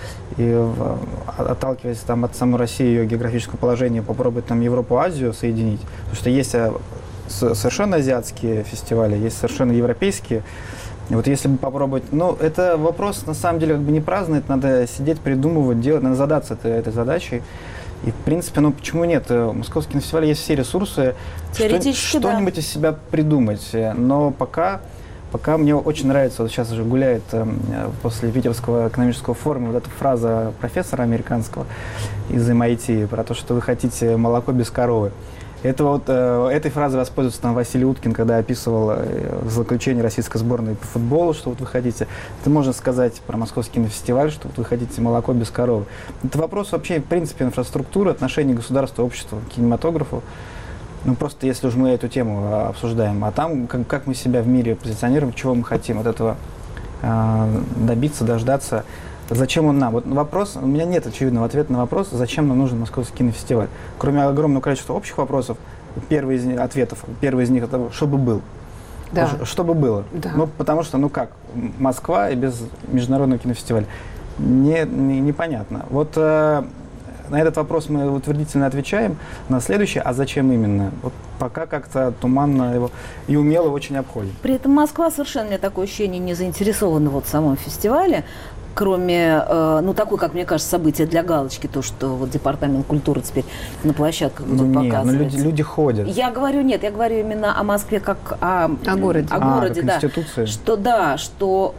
и отталкиваясь там, от самой России, ее географического положения, попробовать там Европу, Азию соединить, потому что есть совершенно азиатские фестивали, есть совершенно европейские. И вот если бы попробовать, ну, это вопрос, на самом деле, как бы не праздный, это надо сидеть, придумывать, делать, надо задаться этой, этой задачей. И, в принципе, ну, почему нет? Московский кинофестиваль есть все ресурсы, что, что-нибудь да. из себя придумать. Но пока, пока мне очень нравится, вот сейчас уже гуляет э, после Питерского экономического форума вот эта фраза профессора американского из эм ай ти про то, что вы хотите молоко без коровы. Это вот, э, этой фразой воспользовался там Василий Уткин, когда описывал э, заключение российской сборной по футболу, что вот вы хотите. Это можно сказать про Московский кинофестиваль, что вот вы хотите молоко без коровы. Это вопрос вообще, в принципе, инфраструктуры, отношений государства, общества к кинематографу. Ну, просто если уж мы эту тему обсуждаем. А там, как, как мы себя в мире позиционируем, чего мы хотим от этого э, добиться, дождаться. Зачем он нам? Вот вопрос, у меня нет очевидного ответа на вопрос, зачем нам нужен Московский кинофестиваль. Кроме огромного количества общих вопросов, первый из них, ответов, первый из них это чтобы был. Да. Чтобы было. Да. Ну, потому что, ну как, Москва и без международного кинофестиваля. Не, не, непонятно. Вот э, на этот вопрос мы утвердительно отвечаем. На следующий, а зачем именно? Вот пока как-то туманно его и умело очень обходим. При этом Москва совершенно, у меня такое ощущение, не заинтересована вот в самом фестивале. Кроме, э, ну, такой, как мне кажется, событие для галочки, то, что вот Департамент культуры теперь на площадках будет ну, показывать. Ну, люди, люди ходят. Я говорю, нет, я говорю именно о Москве как о, о городе. О городе, а, да. Институции. Что, да, что,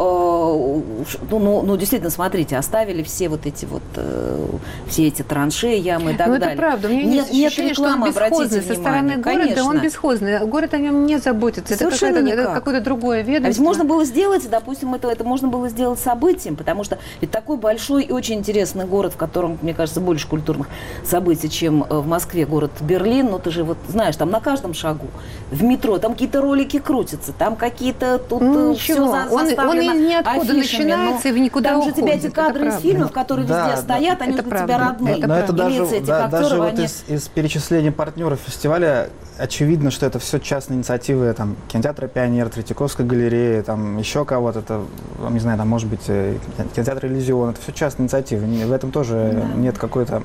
э, ну, ну, ну, действительно, смотрите, оставили все вот эти вот, э, все эти траншеи, ямы и так ну, далее. это правда. У меня нет, нет ощущения, что он бесхозный. Со стороны города конечно. Он бесхозный. Город о нем не заботится. Совершенно это, никак. это какое-то другое ведомство. А ведь можно было сделать, допустим, это, это можно было сделать событием, потому что ведь такой большой и очень интересный город, в котором, мне кажется, больше культурных событий, чем в Москве, город Берлин. Но ты же вот знаешь, там на каждом шагу, в метро, там какие-то ролики крутятся, там какие-то тут ну, все за, он, он из ниоткуда начинается и в никуда там уходит. Там же тебя эти кадры из фильмов, которые да, везде да, стоят, они же для тебя родные. Это, это даже, этих да, актеров, даже вот они... из, из перечисления партнеров фестиваля очевидно, что это все частные инициативы, там, кинотеатра «Пионер», Третьяковской галереи, там, еще кого-то, это, не знаю, там, может быть, кинотеатр «Иллюзион», это все частные инициативы, в этом тоже да. нет какой-то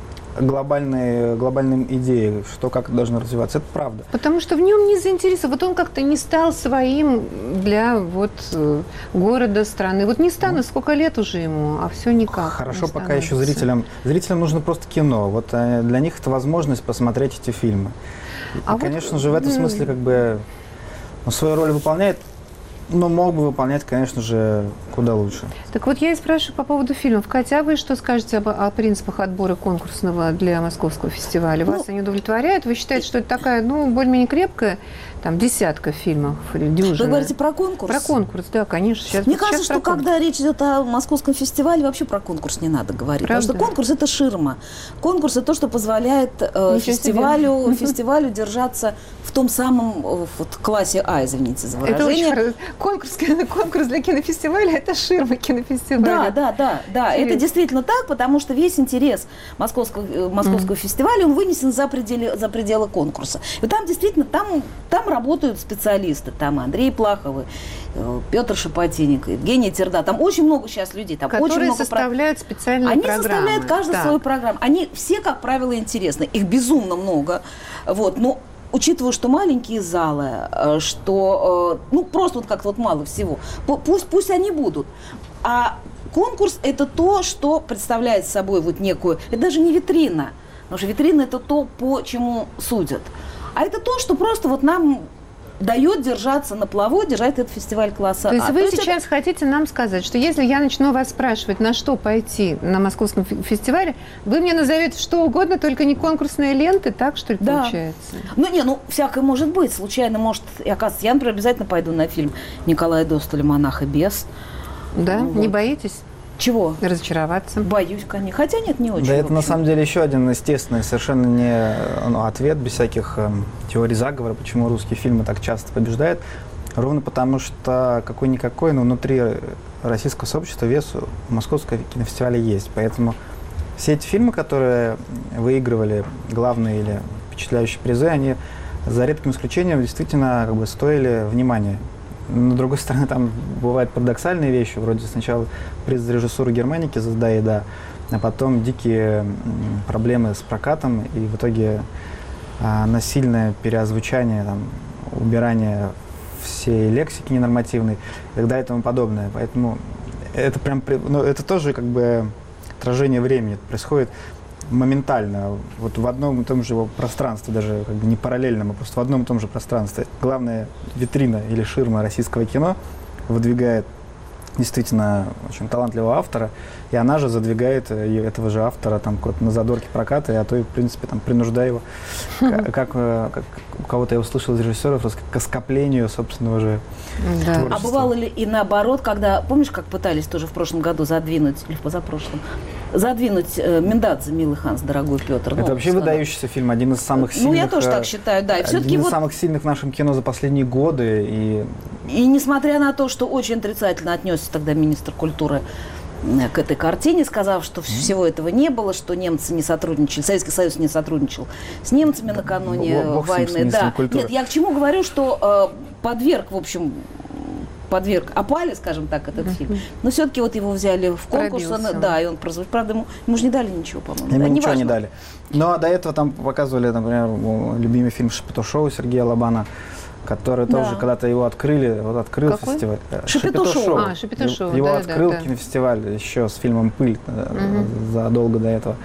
глобальной, глобальной идеи, что как должно развиваться. Это правда. Потому что в нем не заинтересован. Вот он как-то не стал своим для вот города, страны. Вот не стану, сколько лет уже ему, а все никак. Хорошо, пока еще зрителям. Зрителям нужно просто кино. Вот для них это возможность посмотреть эти фильмы. А и, конечно вот, же, в этом смысле как бы ну, свою роль выполняет. Но мог бы выполнять, конечно же, куда лучше. Так вот, я и спрашиваю по поводу фильмов. Катя, а вы что скажете об, о принципах отбора конкурсного для Московского фестиваля? Вас ну, они удовлетворяют? Вы считаете, что это такая, ну, более-менее крепкая, там, десятка фильмов или дюжина? Вы говорите про конкурс? Про конкурс, да, конечно. Сейчас, Мне сейчас кажется, что конкурс. Когда речь идет о Московском фестивале, вообще про конкурс не надо говорить. Правда? Потому что конкурс – это ширма. Конкурс – это то, что позволяет э, фестивалю, фестивалю держаться в том самом вот, классе А, извините за выражение. Это очень конкурс, конкурс для кинофестиваля – это ширма кинофестиваля. Да, да, да, да. Это действительно так, потому что весь интерес Московского, Московского mm. фестиваля, он вынесен за пределы, за пределы конкурса. И там действительно, там, там работают специалисты. Там Андрей Плаховый, Петр Шапотинник, Евгений Терда. Там очень много сейчас людей. Там Которые очень много составляют про... специальные Они программы. Они составляют каждую так. свою программу. Они все, как правило, интересны. Их безумно много. Вот. Но учитывая, что маленькие залы, что, ну, просто вот как-то вот мало всего, пусть, пусть они будут. А конкурс – это то, что представляет собой вот некую, это даже не витрина, потому что витрина – это то, по чему судят. А это то, что просто вот нам дает держаться на плаву, держать этот фестиваль класса А. То есть вы то есть сейчас это... хотите нам сказать, что если я начну вас спрашивать, на что пойти на Московском фестивале, вы мне назовете что угодно, только не конкурсные ленты, так что ли да. получается? Ну, не, ну, всякое может быть. Случайно может и оказывается. Я, например, обязательно пойду на фильм Николая Досталя «Монах и бес». Да? Вот. Не боитесь? Чего? Разочароваться? Боюсь, конечно. Хотя нет, не очень. Да, это на самом деле еще один естественный, совершенно не ну, ответ, без всяких э, теорий заговора, почему русские фильмы так часто побеждают. Ровно потому, что какой-никакой, но внутри российского сообщества вес у Московского кинофестиваля есть. Поэтому Все эти фильмы, которые выигрывали главные или впечатляющие призы, они за редким исключением действительно как бы стоили внимания. Но, с другой стороны, там бывают парадоксальные вещи, вроде сначала приз за режиссуру Германики за «Да и да», а потом дикие проблемы с прокатом, и в итоге а, насильное переозвучание, там, убирание всей лексики ненормативной и так далее и тому подобное. Поэтому это прям, ну, это тоже как бы отражение времени, это происходит моментально, вот в одном и том же пространстве, даже как бы не параллельном, а просто в одном и том же пространстве. Главная витрина или ширма российского кино выдвигает действительно очень талантливого автора, и она же задвигает этого же автора там на задорки проката, а то и, в принципе, там, принуждая его, как, как у кого-то я услышал из режиссеров, к оскоплению собственного же да. творчества. А бывало ли и наоборот, когда, помнишь, как пытались тоже в прошлом году задвинуть, или в позапрошлом, задвинуть э, Миндадзе, «Милый Ханс, дорогой Петр». Это ну, вообще сказать. Выдающийся фильм, один из самых сильных. Ну, я тоже так считаю, да. И один из вот... самых сильных в нашем кино за последние годы. И... и несмотря на то, что очень отрицательно отнесся тогда министр культуры к этой картине, сказав, что mm-hmm. всего этого не было, что немцы не сотрудничали, Советский Союз не сотрудничал с немцами накануне Бог войны. Да. Культуры. Нет, я к чему говорю, что э, подверг, в общем, подверг опале, скажем так, этот mm-hmm. фильм. Но все-таки вот его взяли в конкурс, он, да, и он прозвучал. Правда, ему, ему же не дали ничего, по-моему. Ему да, ничего не не дали. Но до этого там показывали, например, любимый фильм «Шапито-шоу» Сергея Лобана, который да. тоже когда-то его открыли, вот открыл Какой? фестиваль. Шапито-шоу. А, Шапито-шоу. Его да, открыл да, да. кинофестиваль еще с фильмом «Пыль» угу. задолго до этого.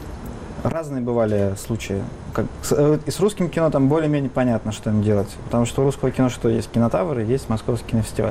Разные бывали случаи. Как, с, и с русским кино там более-менее понятно, что им делать. Потому что у русского кино что есть? Кинотавр и есть Московский кинофестиваль.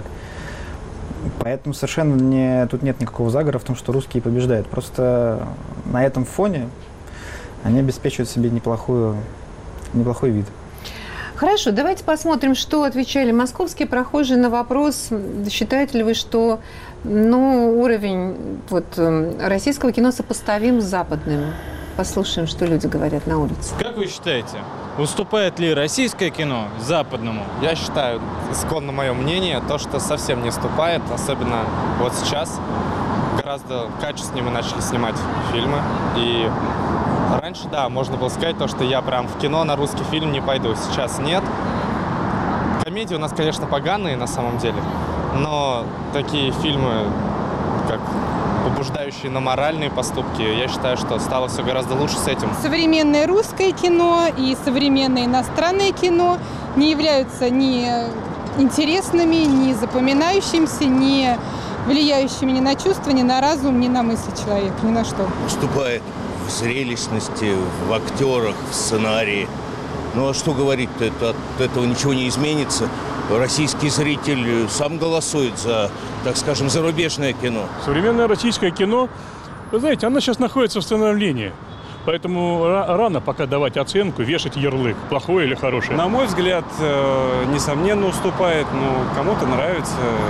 Поэтому совершенно не, тут нет никакого заговора в том, что русские побеждают. Просто на этом фоне они обеспечивают себе неплохую, неплохой вид. Хорошо, давайте посмотрим, что отвечали московские прохожие на вопрос, считаете ли вы, что ну, уровень вот, российского кино сопоставим с западным. Послушаем, что люди говорят на улице. Как вы считаете, уступает ли российское кино западному? Я считаю, исконно мое мнение, то, что совсем не уступает, особенно вот сейчас. Гораздо качественнее мы начали снимать фильмы. И раньше, да, можно было сказать, то, что я прям в кино на русский фильм не пойду. Сейчас нет. Комедии у нас, конечно, поганые на самом деле, но такие фильмы, как побуждающие на моральные поступки, я считаю, что стало все гораздо лучше с этим. Современное русское кино и современное иностранное кино не являются ни интересными, ни запоминающимися, ни влияющими ни на чувства, ни на разум, ни на мысли человека, ни на что. Уступает в зрелищности, в актерах, в сценарии. Ну а что говорить-то, это, от этого ничего не изменится. Российский зритель сам голосует за, так скажем, зарубежное кино. Современное российское кино, вы знаете, оно сейчас находится в становлении. Поэтому рано пока давать оценку, вешать ярлык, плохое или хорошее. На мой взгляд, несомненно уступает, но кому-то нравится.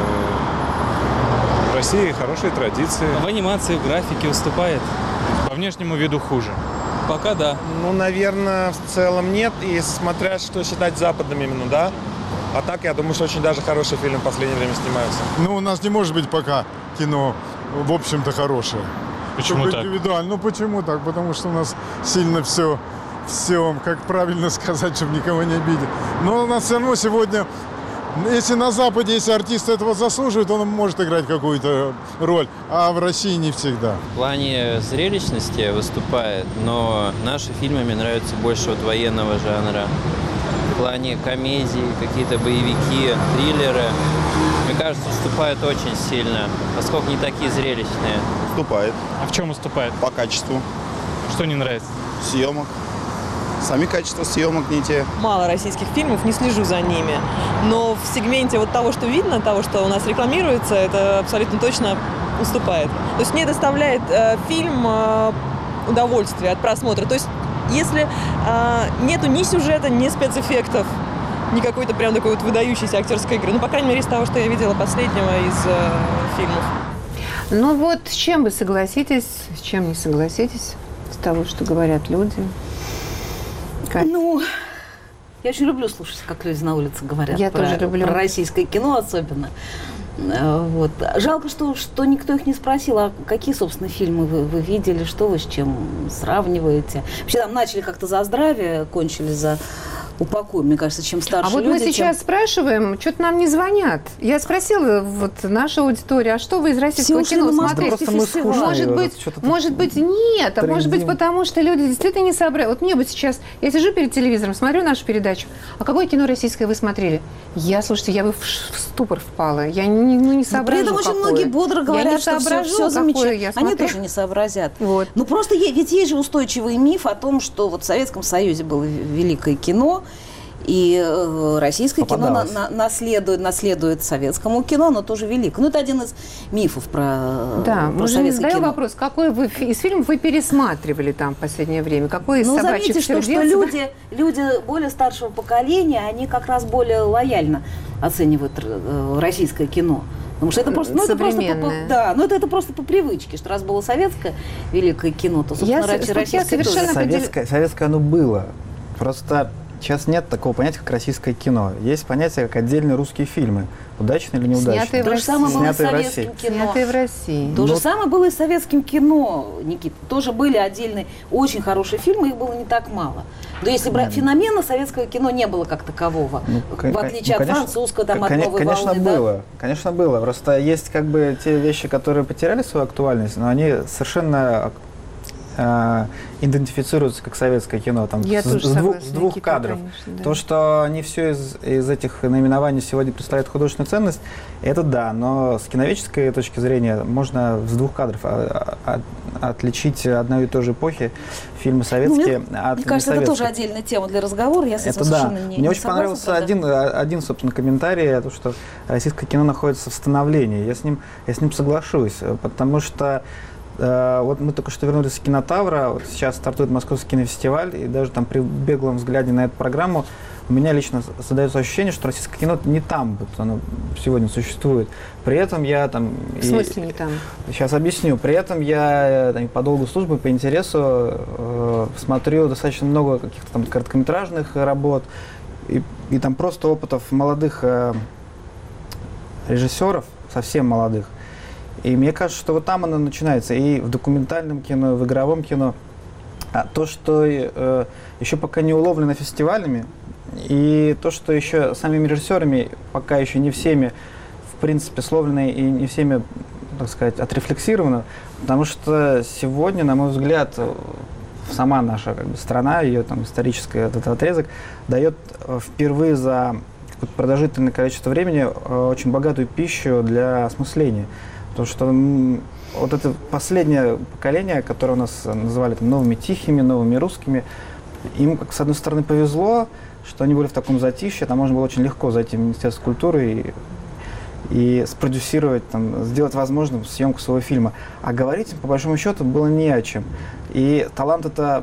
В России хорошие традиции. В анимации, в графике уступает. По внешнему виду хуже. Пока да. Ну, наверное, в целом нет. И смотря что считать западным именно, да. А так, я думаю, что очень даже хорошие фильмы в последнее время снимаются. Ну, у нас не может быть пока кино, в общем-то, хорошее. Почему Только так? Индивидуально. Ну, почему так? Потому что у нас сильно все, все, как правильно сказать, чтобы никого не обидеть. Но у нас все равно сегодня, если на Западе, если артист этого заслуживает, он может играть какую-то роль, а в России не всегда. В плане зрелищности выступает, но наши фильмы мне нравятся больше вот военного жанра. В плане комедии, какие-то боевики, триллеры, мне кажется, уступают очень сильно, поскольку не такие зрелищные. Уступает. А в чем уступает? По качеству. Что не нравится? Съемок. Сами качества съемок не те. Мало российских фильмов, не слежу за ними. Но в сегменте вот того, что видно, того, что у нас рекламируется, это абсолютно точно уступает. То есть мне доставляет э, фильм э, удовольствие от просмотра. То есть если э, нету ни сюжета, ни спецэффектов, ни какой-то прям такой вот выдающейся актерской игры, ну, по крайней мере, из того, что я видела последнего из э, фильмов. Ну вот, с чем вы согласитесь, с чем не согласитесь, с того, что говорят люди? Катя? Ну, я очень люблю слушать, как люди на улице говорят. Я про, тоже люблю. Про российское кино особенно. Вот. Жалко, что, что никто их не спросил, а какие, собственно, фильмы вы, вы видели, что вы с чем сравниваете? Вообще там начали как-то за здравие, кончили за упокой, мне кажется, чем старше А вот люди, мы сейчас чем... спрашиваем, что-то нам не звонят. Я спросила вот нашу аудиторию, а что вы из российского Все кино ушли на смотрите? Московский фестиваль. Может быть, может быть, нет, а может быть, потому что люди действительно не соображают. Вот мне бы сейчас, я сижу перед телевизором, смотрю нашу передачу, а какое кино российское вы смотрели? Я, слушайте, я бы в, в ступор впала, я не, ну, не соображу. При этом очень какое. многие бодро говорят, я не что все, все замечательно. Они тоже не сообразят. Вот. Ну просто е- ведь есть же устойчивый миф о том, что вот в Советском Союзе было великое кино, и э, российское Попадалось. кино на, на, наследует, наследует советскому кино, но тоже великое. Ну, это один из мифов про, да, про мы же советское задаем кино. вопрос, какой вы из фильмов вы пересматривали там в последнее время? Какой из Ну, собачьих заметьте, что, сердец? что люди, люди более старшего поколения, они как раз более лояльно оценивают э, российское кино. Потому что это просто, ну, это просто по, да, ну это, это просто по привычке, что раз было советское великое кино, то, собственно, Я, российское я совершенно тоже. Советское, советское оно было. Просто сейчас нет такого понятия, как российское кино. Есть понятие, как отдельные русские фильмы. Удачные или неудачные. Снятые в России. Самое было и Снятые в советским России. кино. Снятые в России. То Ну, же самое было и с советским кино, Никита. Тоже были отдельные, очень хорошие фильмы, их было не так мало. Но если брать феномена, советского кино не было как такового. Ну, в отличие ну, от французского, там, от конечно, новой конечно, волны. было. Да? Конечно, было. Просто есть как бы те вещи, которые потеряли свою актуальность, но они совершенно э, идентифицируются как советское кино. Там, Я с, тоже с, двух, согласна, с двух Никита, кадров. конечно, да. То, что не все из, из этих наименований сегодня представляет художественную ценность, это да, но с киноведческой точки зрения можно с двух кадров а, а, отличить одной и той же эпохи фильмы советские ну, от Мне кажется, это тоже отдельная тема для разговора, я с этим это да. совершенно не Мне не очень согласна, понравился правда. один, один, собственно, комментарий, то, что российское кино находится в становлении. Я с ним, я с ним соглашусь, потому что э, вот мы только что вернулись с Кинотавра, вот сейчас стартует Московский кинофестиваль, и даже там при беглом взгляде на эту программу у меня лично создается ощущение, что российское кино не там, вот оно сегодня существует. При этом я там... В смысле и, не там? Сейчас объясню. При этом я там, по долгу службы, по интересу э, смотрю достаточно много каких-то там короткометражных работ, и, и там просто опытов молодых э, режиссеров, совсем молодых. И мне кажется, что вот там оно начинается, и в документальном кино, и в игровом кино. А то, что э, еще пока не уловлено фестивалями, и то, что еще самими режиссерами пока еще не всеми, в принципе, словлено и не всеми, так сказать, отрефлексировано, потому что сегодня, на мой взгляд, сама наша как бы, страна, ее там исторический этот отрезок, дает впервые за какое-то продолжительное количество времени очень богатую пищу для осмысления. Потому что м, вот это последнее поколение, которое у нас называли там, новыми тихими, новыми русскими, им, как с одной стороны, повезло, что они были в таком затишье, там можно было очень легко зайти в Министерство культуры и, и спродюсировать, там, сделать возможным съемку своего фильма. А говорить им, по большому счету, было не о чем. И таланты-то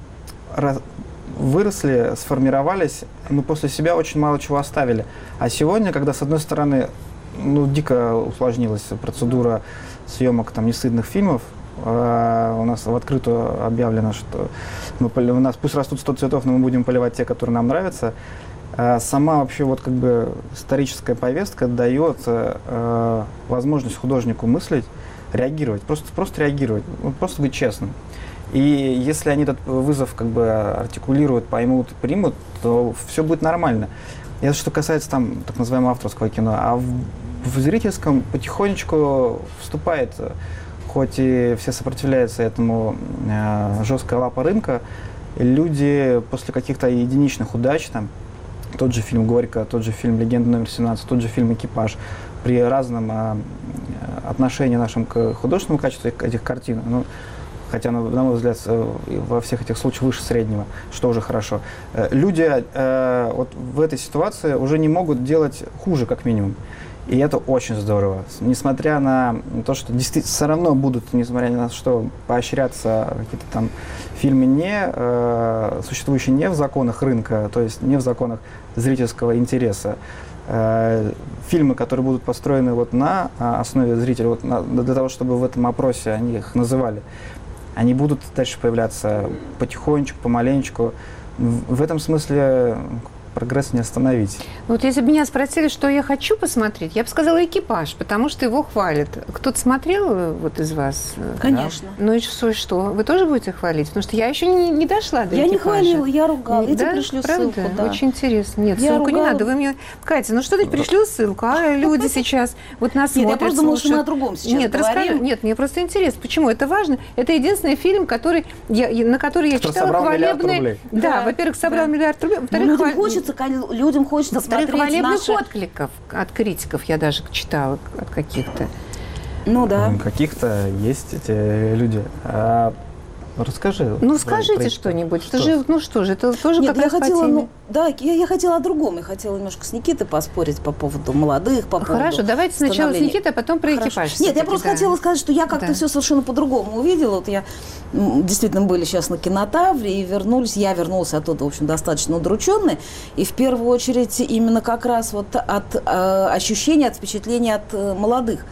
выросли, сформировались, но после себя очень мало чего оставили. А сегодня, когда, с одной стороны, ну, дико усложнилась процедура съемок там, несытных фильмов, Uh, у нас в открытую объявлено, что мы, у нас пусть растут сто цветов, но мы будем поливать те, которые нам нравятся. Uh, сама вообще вот как бы историческая повестка дает uh, возможность художнику мыслить, реагировать, просто, просто реагировать, вот просто быть честным. И если они этот вызов как бы артикулируют, поймут, примут, то все будет нормально. И это что касается там так называемого авторского кино. А в, в зрительском потихонечку вступает, хоть и все сопротивляются этому, э, жесткая лапа рынка, люди после каких-то единичных удач, там, тот же фильм «Горько», тот же фильм «Легенда номер семнадцать», тот же фильм «Экипаж», при разном э, отношении нашем к художественному качеству этих картин, ну, хотя, на мой взгляд, во всех этих случаях выше среднего, что уже хорошо, э, люди э, вот в этой ситуации уже не могут делать хуже, как минимум. И это очень здорово. Несмотря на то, что действительно все равно будут, несмотря ни на что, поощряться какие-то там фильмы, не, э, существующие не в законах рынка, то есть не в законах зрительского интереса. Э, фильмы, которые будут построены вот на основе зрителя, вот на, для того, чтобы в этом опросе они их называли, они будут дальше появляться потихонечку, помаленечку. В, в этом смысле прогресс не остановить. Вот если бы меня спросили, что я хочу посмотреть, я бы сказала «Экипаж», потому что его хвалят. Кто-то смотрел вот из вас? Конечно. Да? Ну и что, что? Вы тоже будете хвалить? Потому что я еще не, не дошла до Я «Экипажа». не хвалила, я ругала. Я да? тебе пришлю Правда? ссылку. Да. Очень интересно. Нет, Я ссылку ругала. не надо. Вы мне... Катя, ну что ты пришлю ссылку, а люди сейчас вот нас Нет, смотрят, я просто думала, что слушают. мы о другом сейчас Нет, говорим. расскажи. Нет, мне просто интересно. Почему? Это важно. Это единственный фильм, который я, на который я Который читала собрал миллиард хвалебные... рублей. Да, Да, во-первых, собрал да. миллиард рублей. Ну, Во-вторых, людям, хваль- хочется, кон- людям хочется во-вторых, смотреть хвалебных наши... откликов от критиков я даже читала от каких-то. Ну да. Ну, каких-то есть эти люди. А расскажи. Ну, про- скажите про- что-нибудь. что? Это же, ну что же, это тоже Нет, как я раз по хотела, теме. ну, да, я, я хотела о другом. Я хотела немножко с Никитой поспорить по поводу молодых, по поводу Хорошо, давайте сначала с становления. Никитой, а потом про Хорошо. «Экипаж». Нет, я всё-таки, просто да. хотела сказать, что я как-то Да. все совершенно по-другому увидела. Вот я м, действительно были сейчас на Кинотавре и вернулись. Я вернулась оттуда, в общем, достаточно удрученной. И в первую очередь именно как раз вот от э, ощущения, от впечатления от э, молодых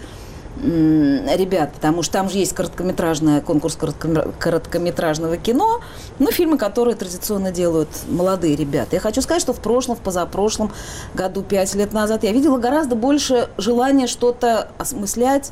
ребят, потому что там же есть короткометражный конкурс короткометражного кино, ну, фильмы, которые традиционно делают молодые ребята. Я хочу сказать, что в прошлом, в позапрошлом году, пять лет назад, я видела гораздо больше желания что-то осмыслять,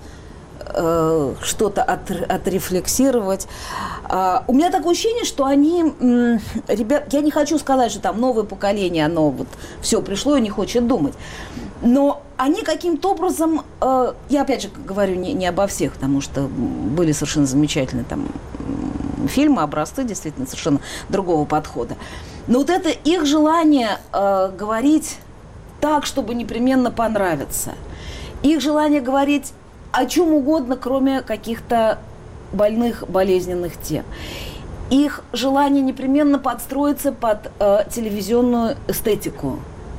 э, что-то от, отрефлексировать. А, у меня такое ощущение, что они, м, ребят, я не хочу сказать, что там новое поколение, оно вот все пришло и не хочет думать, но они каким-то образом, э, я опять же говорю не, не обо всех, потому что были совершенно замечательные там фильмы, образцы действительно совершенно другого подхода. Но вот это их желание э, говорить так, чтобы непременно понравиться, их желание говорить о чем угодно, кроме каких-то больных, болезненных тем, их желание непременно подстроиться под э, телевизионную эстетику,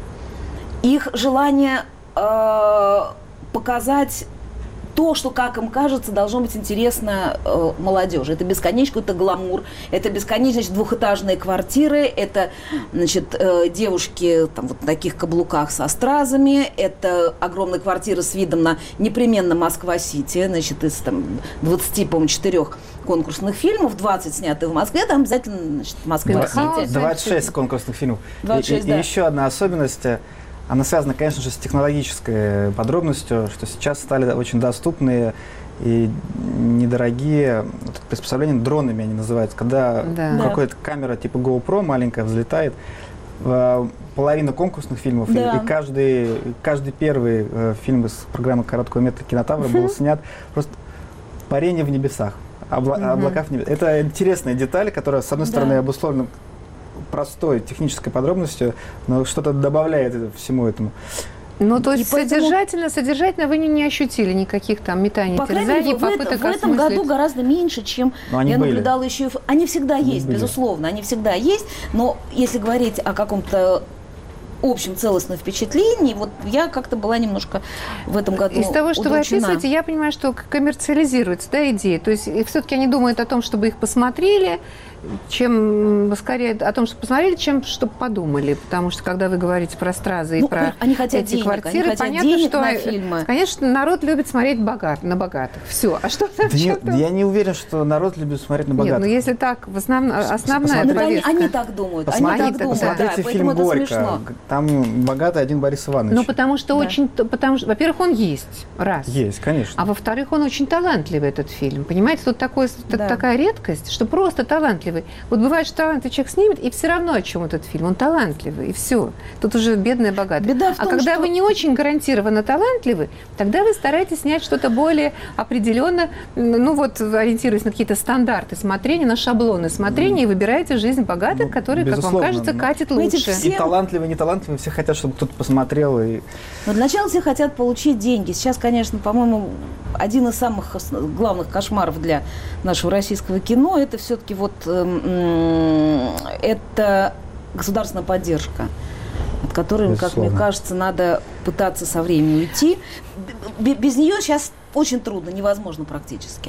их желание э, показать то, что, как им кажется, должно быть интересно э, молодежи. Это бесконечный какой-то гламур, это бесконечно, значит, двухэтажные квартиры, это, значит, э, девушки там, вот, на таких каблуках со стразами, это огромные квартиры с видом на непременно Москва-Сити, значит, из там, двадцати, по-моему, четырёх конкурсных фильмов, двадцать снятых в Москве, там обязательно, значит, Москва-Сити. двадцать шесть конкурсных фильмов. двадцать шесть, и, да. и еще одна особенность. Она связана, конечно же, с технологической подробностью, что сейчас стали очень доступные и недорогие вот, приспособления, дронами они называются, когда Да. какая-то камера типа GoPro маленькая взлетает. э, Половина конкурсных фильмов, и- Да. и, каждый, каждый первый э, фильм из программы «Короткого метра» Кинотавра был снят просто парение в небесах, обла- Мгм. облака в небесах. Это интересная деталь, которая, с одной Да. стороны, обусловлена простой технической подробностью, но что-то добавляет это- всему этому. Ну, то И есть поэтому- содержательно, содержательно вы не, не ощутили никаких там метаний, По крайней мере, терзаний, в, это- попыток в этом осмыслить. году гораздо меньше, чем Но они я были. наблюдала еще. и в- Они всегда Они есть, были. безусловно, они всегда есть. Но если говорить о каком-то общем целостном впечатлении, вот я как-то была немножко в этом году Из того, что удручена. вы описываете, я понимаю, что коммерциализируется, да, идея. То есть все-таки они думают о том, чтобы их посмотрели, чем скорее о том, что посмотрели, чем чтобы подумали. Потому что когда вы говорите про стразы Ну, и про они хотят эти денег, квартиры, они хотят понятно, денег что, на фильмы. конечно, народ любит смотреть богат, на богатых. Все. А что там? Да не- что там? я не уверен, что народ любит смотреть на Нет, богатых. ну если так, в основном, основная Ну, они, повестка. они так думают, Посмотрите, они так думают, посмотрите да, фильм поэтому это «Горько». смешно. Там богатый один Борис Иванович. Ну, потому что Да. очень, потому что, во-первых, он есть, раз. Есть, конечно. А во-вторых, он очень талантливый, этот фильм. Понимаете, тут такой, так- Да. такая редкость, что просто талантливый. Вот бывает, что талантливый человек снимет, и все равно о чем этот фильм. Он талантливый, и все. Тут уже бедный богатый. Беда в а том, когда что- вы не очень гарантированно талантливый, тогда вы стараетесь снять что-то более определенно, ну вот, ориентируясь на какие-то стандарты смотрения, на шаблоны смотрения, и выбираете жизнь богатых, Ну, которые, как вам безусловно, кажется, но- катит Понимаете, лучше. все- И талантливые, и не талантливые, все хотят, чтобы кто-то посмотрел. И... Но для начала все хотят получить деньги. Сейчас, конечно, по-моему, один из самых ос- главных кошмаров для нашего российского кино – это все-таки вот эм, м, это государственная поддержка, от которой, как мне Безусловно. кажется, надо пытаться со временем уйти. Б- Без нее сейчас очень трудно, невозможно практически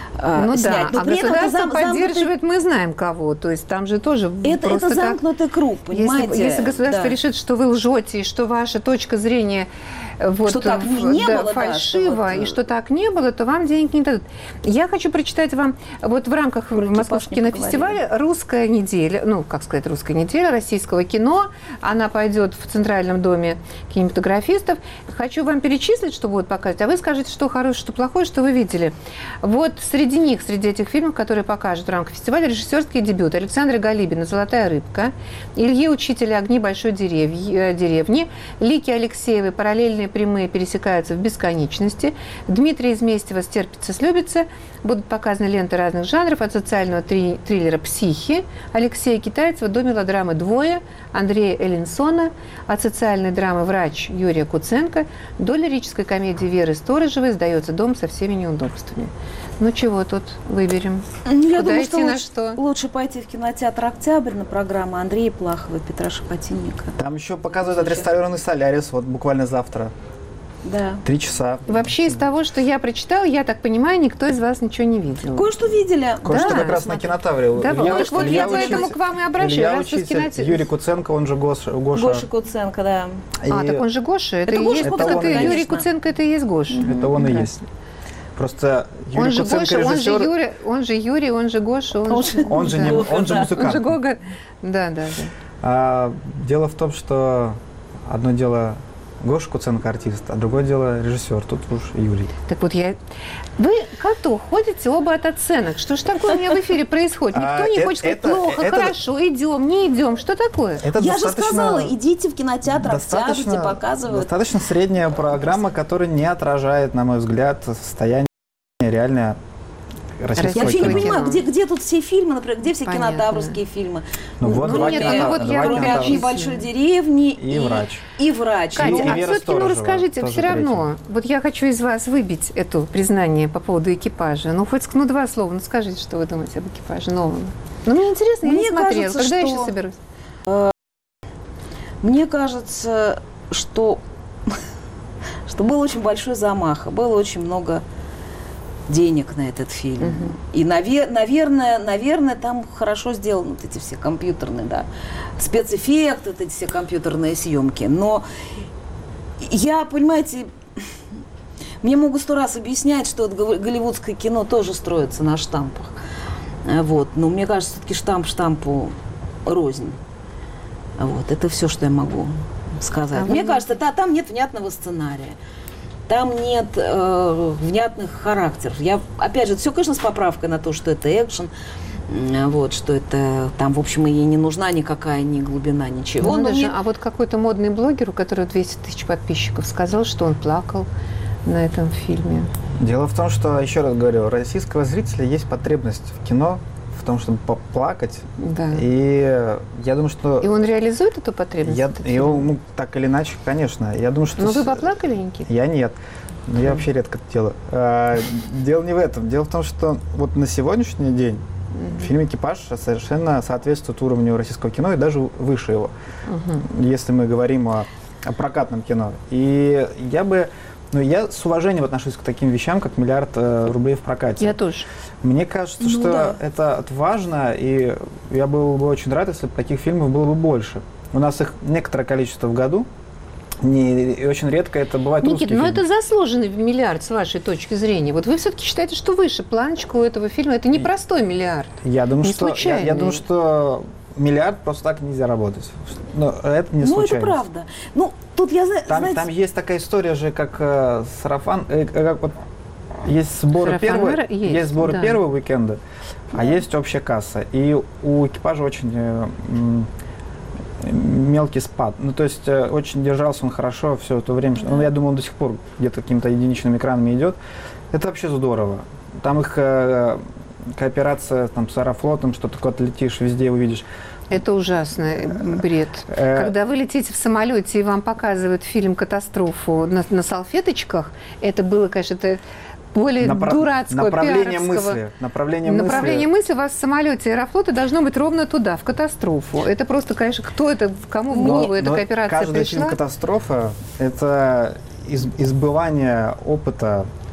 ну э, снять. Да, Но а при этом государство это зам, поддерживает, замкнутый... мы знаем кого, то есть там же тоже это, просто это замкнутый так... круг, понимаете? Если, если государство да. решит, что вы лжете, и что ваша точка зрения вот, что так не, не да, было, фальшива, да, что и вот... что так не было, то вам денег не дадут. Я хочу прочитать вам вот в рамках Московского кинофестиваля «Русская неделя», ну, как сказать, «Русская неделя» российского кино. Она пойдет в Центральном доме кинематографистов. Хочу вам перечислить, что будут показывать, а вы скажете, что хорошее, что плохое, что вы видели. Вот среди них, среди этих фильмов, которые покажут в рамках фестиваля, режиссерский дебют Александра Галибина «Золотая рыбка», Ильи Учителя «Огни большой деревни», Лики Алексеевой «Параллельные прямые пересекаются в бесконечности», Дмитрия Изместьева «Стерпится, слюбится». Будут показаны ленты разных жанров, от социального три- триллера «Психи», Алексея Китайцева до мелодрамы «Двое», Андрея Эллинсона, от социальной драмы «Врач» Юрия Куценко до лирической комедии Веры Сторожевой «Сдается дом со всеми неудобствами». Ну чего тут выберем? Я Куда думаю, идти, что на лучше, что? Лучше пойти в кинотеатр «Октябрь» на программу Андрея Плахова и Петра Шапотинника. Там еще показывают отреставрированный «Солярис», вот буквально завтра. Да. Три часа. Вообще из того, что я прочитала, я так понимаю, никто из вас ничего не видел. Кое-что видели. Кое-что Да. как раз на кинотавре. Да, Илья- вот, вот Илья я поэтому Учитель- к вам и обращаюсь. Илья Раз вы с Учитель, киноте- Юрий Куценко, он же Гоша. Гоша. Гоша Куценко, да. А, И так он же Гоша. Это, Это и Гоша есть, Куценко, это конечно. Юрий Куценко, это и есть Гоша. Это он и Да. есть. Просто Юрий Он же Куценко Гоша, он же режиссер, Юрий, он же Юрий, он же Гоша, он, Он же... же- он же, не, Гога, он же да. музыкант. Он же Гога. Да, да, да. А, дело в том, что одно дело Гоша Куценко артист, а другое дело режиссер. Тут уж Юрий. Так вот я... Вы как-то уходите оба от оценок. Что ж такое у меня в эфире происходит? Никто А, не э- хочет сказать это- плохо, это- хорошо, идем, не идем. Что такое? Это Я же достаточно- сказала, идите в кинотеатр «Октябрь», где показывают. достаточно средняя программа, которая не отражает, на мой взгляд, состояние реальное российского Я вообще не кино. понимаю, где, где тут все фильмы, например, где все Понятно. кинотаврские фильмы? Ну, вот Ну, два нет, кинотавра, ну вот я два вам кинотавра. «Огни большой деревни» И «Врач». И «Врач». Катя, Ну, и а Вера все-таки, ну, Сторожева, расскажите, тоже все равно, вот я хочу из вас выбить это признание по поводу экипажа. Ну, хоть, ну, два слова, ну, скажите, что вы думаете об экипаже новом. Ну, мне интересно, я Мне не смотрела. кажется, Когда я что- еще соберусь? Мне кажется, что, что был очень большой замах, было очень много денег на этот фильм. Мгм. И, наве- наверное, наверное, там хорошо сделаны вот эти все компьютерные, да, спецэффекты, вот эти все компьютерные съемки. Но я, понимаете, мне могут сто раз объяснять, что вот гол- голливудское кино тоже строится на штампах. Э, Вот. Но мне кажется, все-таки штамп штампу рознь. Вот. Это все, что я могу сказать. А Мне вы- кажется, та- там нет внятного сценария. Там нет э, внятных характеров. Я, опять же, все, конечно, с поправкой на то, что это экшен, м, вот, что это там, в общем, ей не нужна никакая ни глубина, ничего. Ну, Но даже- мне- А вот какой-то модный блогер, у которого двести тысяч подписчиков, сказал, что он плакал на этом фильме. Дело в том, что, еще раз говорю, у российского зрителя есть потребность в кино, в том, чтобы поплакать. Да. И я думаю, что... И он реализует эту потребность? Я, этот его, фильм? ну, так или иначе, конечно. Я думаю, что... Ну, вы с- поплакали, Никита? Я нет. Но я вообще редко это делаю. А, дело не в этом. Дело в том, что вот на сегодняшний день фильм «Экипаж» совершенно соответствует уровню российского кино и даже выше его, если мы говорим о, о прокатном кино. И я бы... Ну, я с уважением отношусь к таким вещам, как миллиард э, рублей в прокате. Я тоже. Мне кажется, Ну что да. это важно, и я был бы очень рад, если бы таких фильмов было бы больше. У нас их некоторое количество в году, не, и очень редко это бывает Никита, русский ну фильм. это заслуженный миллиард с вашей точки зрения. Вот вы все-таки считаете, что выше планочка у этого фильма. Это не простой миллиард. Я думаю, не что, я, случайный. я думаю, что миллиард просто так нельзя работать. Но это не ну, случайно. это правда. Ну, тут я, зна- Там, знаете... там есть такая история же, как э, сарафан, э, как вот есть сборы Сарафан первого, мэра есть, есть, сборы да. первого уикенда, а есть общая касса. И у экипажа очень э, м, мелкий спад. Ну, то есть э, очень держался он хорошо все это время. Ну, я думаю, он до сих пор где-то какими-то единичными экранами идет. Это вообще здорово. Там их э, кооперация там, с Аэрофлотом, что ты куда-то летишь, везде увидишь. Это ужасный бред. Э, Когда вы летите в самолете и вам показывают фильм «Катастрофу» на, на салфеточках, это было, конечно, это более Напра- дурацкого, направление пиаровского. мысли. Направление, Направление мысли. мысли у вас в самолете Аэрофлота должно быть ровно туда, в «Катастрофу». Это просто, конечно, кто это, кому в голову эта но кооперация каждый пришла? фильм «Катастрофа» — это из- избывание опыта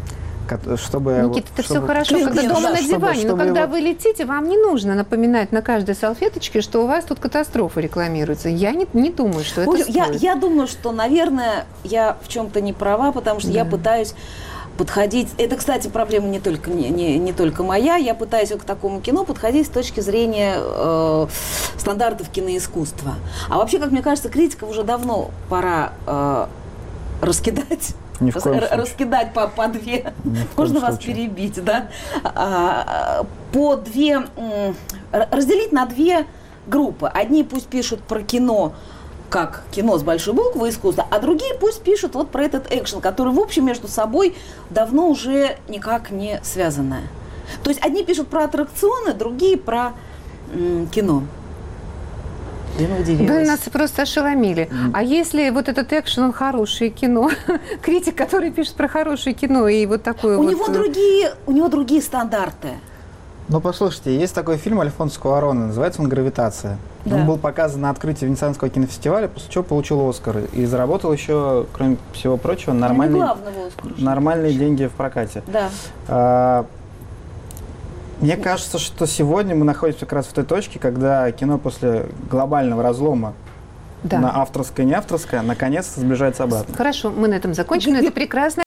чтобы... Никита, это чтобы, все хорошо, Нет, когда нет, дома да, на чтобы- диване, но чтобы когда его- вы летите, вам не нужно напоминать на каждой салфеточке, что у вас тут катастрофа рекламируется. Я не, не думаю, что это В общем, я, стоит. я думаю, что, наверное, я в чем-то не права, потому что я Да. пытаюсь подходить... Это, кстати, проблема не только, не, не, не только моя. Я пытаюсь вот к такому кино подходить с точки зрения э, стандартов киноискусства. А вообще, как мне кажется, критиков уже давно пора э, раскидать. Ни в коем Р- случае. раскидать по, по две. Ни в коем Можно вас случае. перебить, да? А, по две... м, р- разделить на две группы. Одни пусть пишут про кино, как кино с большой буквы, искусство, а другие пусть пишут вот про этот экшен, который, в общем, между собой давно уже никак не связанное. То есть одни пишут про аттракционы, другие про м, кино. Дина Вы удивилась. нас просто ошеломили. А если вот этот экшен, он хорошее кино, критик, который пишет про хорошее кино и вот такое У вот... него другие, у него другие стандарты. Ну, послушайте, есть такой фильм Альфонсо Куарона, называется он «Гравитация». Да. Он был показан на открытии Венецианского кинофестиваля, после чего получил «Оскар». И заработал еще, кроме всего прочего, нормальные, главного «Оскара». нормальные деньги в прокате. Да. А, Мне кажется, что сегодня мы находимся как раз в той точке, когда кино после глобального разлома Да. на авторское и неавторское наконец-то сближается обратно. Хорошо, мы на этом закончим. Но это прекрасно.